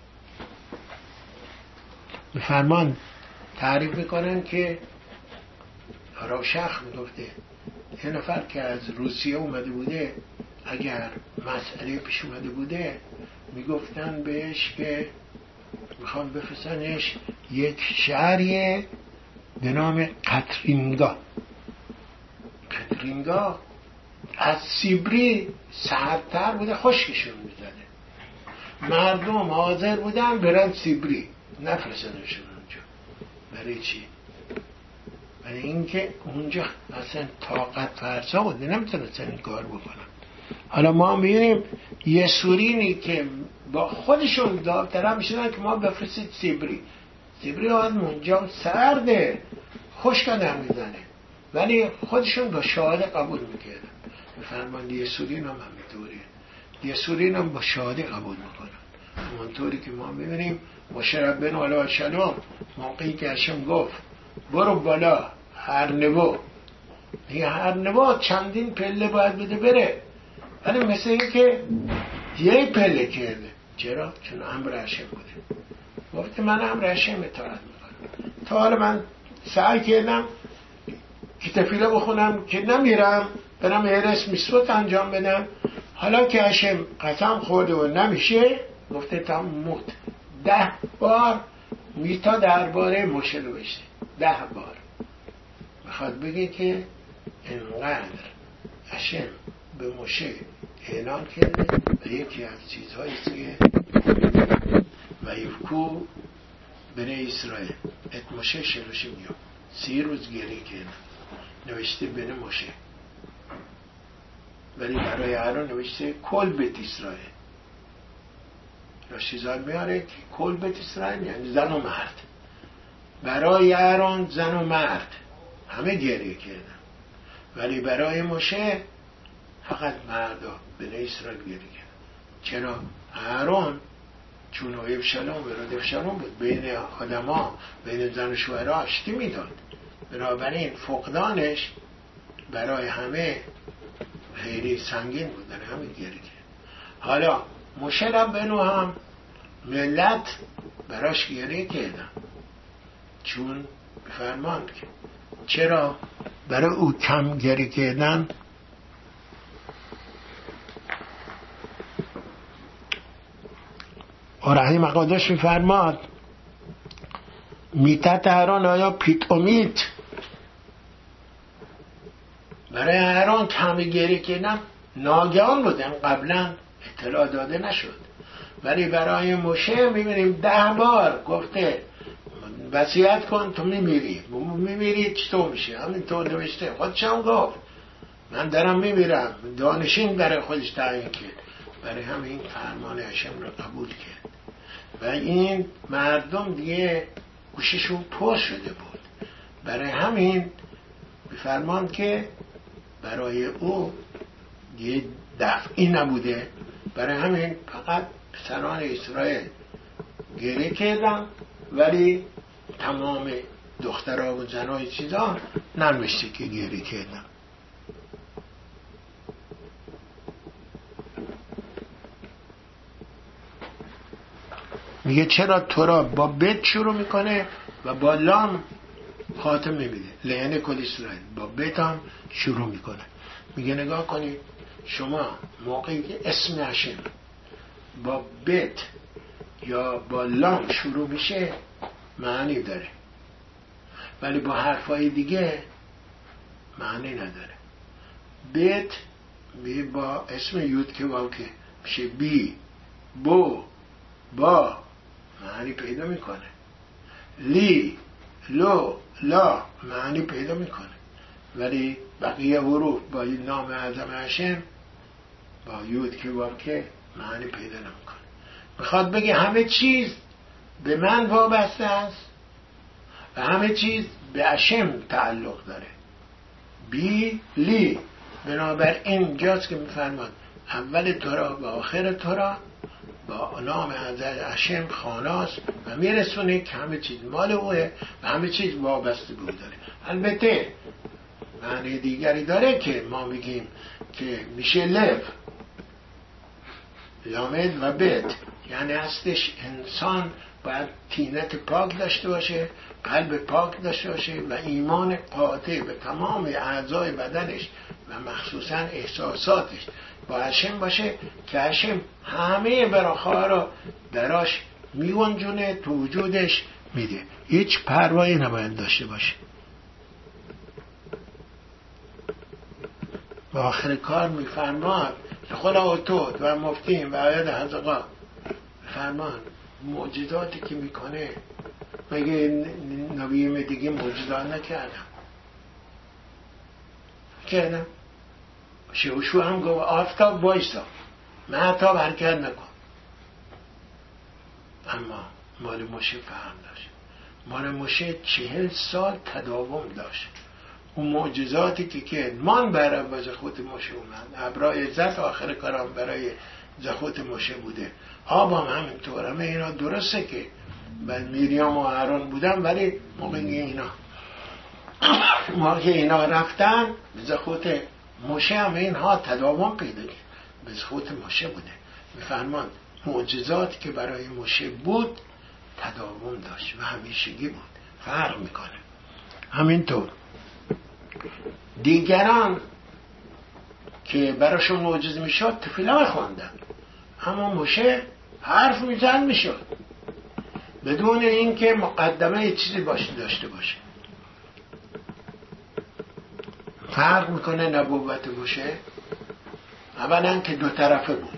به فرمان تعریف میکنن که راوشخ میگفته یه نفر که از روسیه اومده بوده، اگر مسئله پیش اومده بوده میگفتن بهش که میخوام بفرستنش یک شهریه به نام کاترینگا. کاترینگا از سیبری سردتر بوده، خشکشون میزده، مردم حاضر بودن برن سیبری، نفرستنشون اونجا. برای چی؟ برای اینکه اونجا اصلا طاقت فرسا بوده، نمیتونستن این کار بکنن. حالا ما میبینیم یه سورینی که با خودشون داوطلب میشدن که ما بفرستید سیبری. سیبری آن اونجا سرده، خشک آدم میزنه، ولی خودشون با شهاده قبول میکردن. بفرمان یه سورین هم همینطوریه، یه سورین هم با شهاده قبول میکنن. همونطوری که ما میبینیم مشرب بن علا شلوم موقعی که هشم گفت برو بالا هر نبو، یه هر نبو چندین پله باید بده بره، ولی مثل این که یه پله کرده. چرا؟ چون امر هشم بوده. گفت من امر هشم اطاعت میکنم. تا حالا من سعی کردم که تفیله بخونم که نمیرم برم هرس میسوت انجام بدم، حالا که هشم قسم خورده و نمیشه، گفته تا موت ده بار میتا درباره مشه نوشته، ده بار میخواد بگه که انقدر هشم به مشه اعلان کرده و یکی از چیزهایی که و یفکو بنی اسرائیل ات مشه شلوشیم یوم، سی روز گری کردن، نوشته بنی مشه، ولی برای هرون نوشته کل بیت اسرائیل. راشیزاد میاره که کل بیت اسرائیل یعنی زن و مرد، برای هرون زن و مرد همه گریه کردن، ولی برای مشه فقط مردا بنی اسرائیل گریه کردن. چرا؟ هرون چون ابشالوم براد ابشالوم بود، بین آدم ها بین زن و شوهرها آشتی میداد، بنابراین فقدانش برای همه خیلی سنگین بود، برای همه گریه کرد. حالا مشرب بنو هم ملت براش گریه کردن، چون بفرمان که چرا برای او کم گریه کردن؟ آرهی مقادش میفرماد میتت هران آیا پیت امید، برای هران کمی گریه کردن ناگهان بودن، قبلا اطلاع داده نشد، ولی برای مشه میبینیم ده بار گفته وصیت کن تو میمیری، میمیری چطور میشه؟ همینطور نوشته، خودشم گفت من دارم میمیرم، دانشین برای خودش تعیین کرد، برای همین فرمان هشم را قبول کرد. و این مردم دیگه گوششون پر شده بود. برای همین میفرمان که برای او دیگه دفعی نبوده، برای همین فقط پسران اسرائیل گریه کردن، ولی تمام دخترها و زنهای چیزا ننوشته که گریه کردن. میگه چرا تورا با بت شروع میکنه و با لام خاتمه میده، لعنه کل اسرائیل با بت هم شروع میکنه. میگه نگاه کنید شما موقعی که اسم هشم با بت یا با لام شروع میشه معنی داره، ولی با حرفای دیگه معنی نداره. بت بی با اسم یود که واو که میشه بی، بو، با معنی پیدا میکنه. لی، لو، لا معنی پیدا میکنه، ولی بقیه حروف با نام اعظم هشم با یود که واو که معنی پیدا نمیکنه. میخواد بگه همه چیز به من وابسته است و همه چیز به هشم تعلق داره. بی لی، بنابر این جاست که میفرماد اول تورا و آخر تورا با نام هشم خاناست و میرسونه که همه چیز مال اوه و همه چیز وابسته به او داره. البته معنی دیگری داره که ما میگیم که میشه لب، لامد و بت، یعنی هستش انسان باید تینت پاک داشته باشه، قلب پاک داشته باشه و ایمان قاطع به تمام اعضای بدنش و مخصوصا احساساتش با هشم باشه که هشم همه براخا رو دراش میگنجونه، تو وجودش میده، هیچ پروایی نباید داشته باشه. و آخر کار میفرمان خدا اوتود و مفتیم و آیاد حضقا فرمان معجزاتی که میکنه، مگه نبیم دیگه معجزات نکردم؟ کردم. شوشو هم گفت آفتاب وایسا، مهتاب حرکت نکن. اما مال موشه فهم داشت. مال موشه چهل سال تداوم داشت. اون معجزاتی که که من برای زخوت موشه اومد، ابرای عزت آخر کارم برای زخوت موشه بوده. آب هم همینطور. همه اینا درسته که میریام و هارون بودن، ولی موقع اینا موقع اینا رفتن به زخوت موشه هم اینها تداوم پیدا کرد، به زخوت موشه بوده. میفرمان معجزاتی که برای موشه بود تداوم داشت و همیشگی بود، فرق میکنه. همینطور دیگران که براشون معجزه میشد تفیلا خواندن، اما موشه حرف میزن میشد بدون اینکه مقدمه یه چیزی باشه داشته باشه. فرق میکنه نبوت موشه. اولا که دو طرفه بود،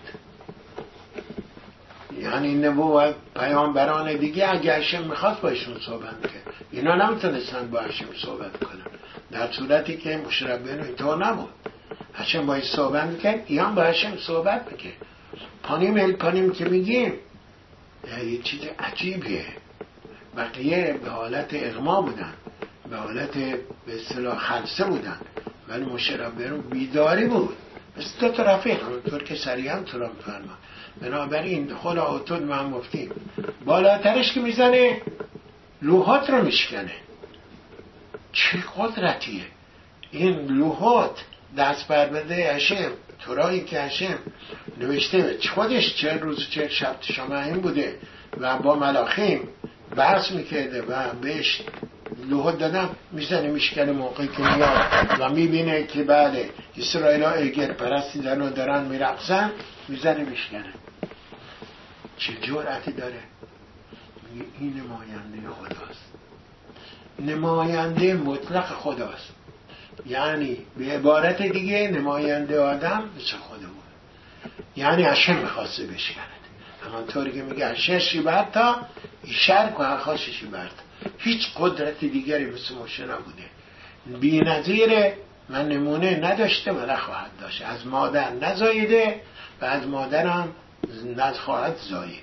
یعنی نبوت پیامبران دیگه اگه هشم میخواست با ایشون صحبت میکرد، اینا نمیتونستن با هشم صحبت کنن، در صورتی که مشربین اینطور نبود. هشم با ایش صحبت میکرد، ایان با هشم صحبت میکرد. پانیم ال پانیم که میگیم یه چیز عجیبیه. بقیه به حالت اغما بودن، به حالت به اصطلاح خلسه بودن، ولی مشربین بیداری بود، مثل دو تا رفیق، همونطور که سریع هم تو را میفرما. بنابراین خود آتود من مفتیم بالاترش که میزنه لوحات رو میشکنه. چه قدرتیه این لوحات، دست بر بده هشم، تورایی که هشم نوشته خودش چه روز چه شب شمعین بوده و با ملاخیم بحث میکرده و بهش لوحات دادم، میزنه میشکنه موقعی که میاد و میبینه که بله اسرائیل ها اگر پرستی دارن و دارن میرقصن، میزنه میشکنه. چه جرأتی داره؟ میگه این نماینده خداست، نماینده مطلق خداست. یعنی به عبارت دیگه نماینده آدم مثل خدا بود، یعنی هشم میخواسته بشکند. همانطوری که میگه ششی برتا شرک و هرخاششی برتا، هیچ قدرت دیگری مثل موشه نبوده. بی نظیره، من نمونه نداشته و نخواهد داشت. از مادر نزایده و از مادر هم نخواهد زایید.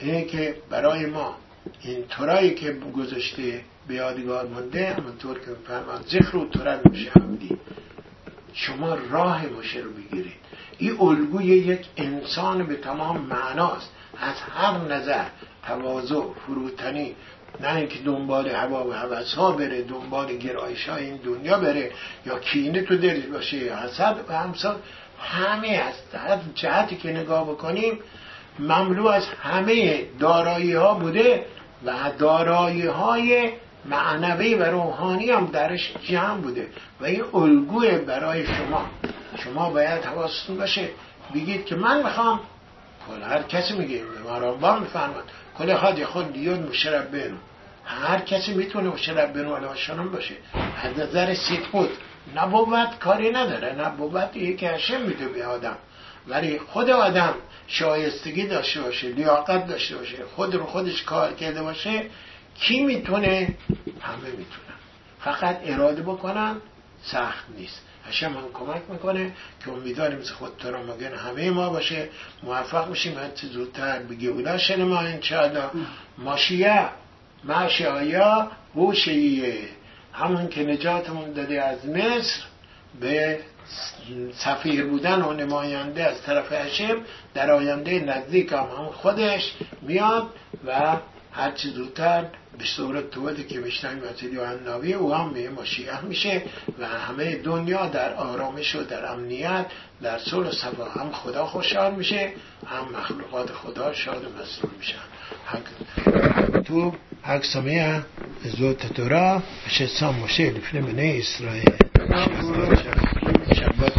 اینه که برای ما این تورایی که گذاشته به یادگار مونده، همونطور که میفرمان ذکر و تورا میشه همدی، شما راه باشه رو بگیرید. این الگوی یک انسان به تمام معناست، از هر نظر، تواضع، فروتنی، نه اینکه دنبال هوا و هوس ها بره، دنبال گرایش های این دنیا بره، یا کینه تو دلش باشه، یا حسد و همسان. همه هست، هر جهتی که نگاه بکنیم مملو از همه دارایی ها بوده و دارایی های معنوی و روحانی هم درش جمع بوده و این الگوی برای شما. شما باید حواستون باشه بگید که من میخوام، کل هر کسی میگه، رامبان میفرماد کل خواهد خود دیون مشرب بینو، هر کسی میتونه مشرب بینو علاشانم باشه. از نظر سیدخود نبوت کاری نداره، نبوت یکی هشم میده به آدم، ولی خود آدم شایستگی داشته باشه، لیاقت داشته باشه، خود رو خودش کار کرده باشه، کی میتونه؟ همه میتونن، فقط اراده بکنن. سخت نیست، هشم هم کمک میکنه که امیدواریم مثل خود تو را مگن همه ما باشه، موفق بشیم هرچی زودتر بگی اولا شن ما انشاءالله ماشیه ماشیه هوشیه، همون که نجاتمون داده از مصر به سفیر بودن و نماینده از طرف هشم، در آینده نزدیک هم, هم خودش میاد و هرچی زودتر به صورت توبتی که بشنیم وسیلی و عناوی او هم به ماشیه میشه و همه دنیا در آرامش و در امنیت، در صلح و صفا، هم خدا خوشحال میشه، هم مخلوقات خدا شاد و مسرور میشن. تو حق سمیه زود تورا شسام مشه لفنه منه اسرائیل شبات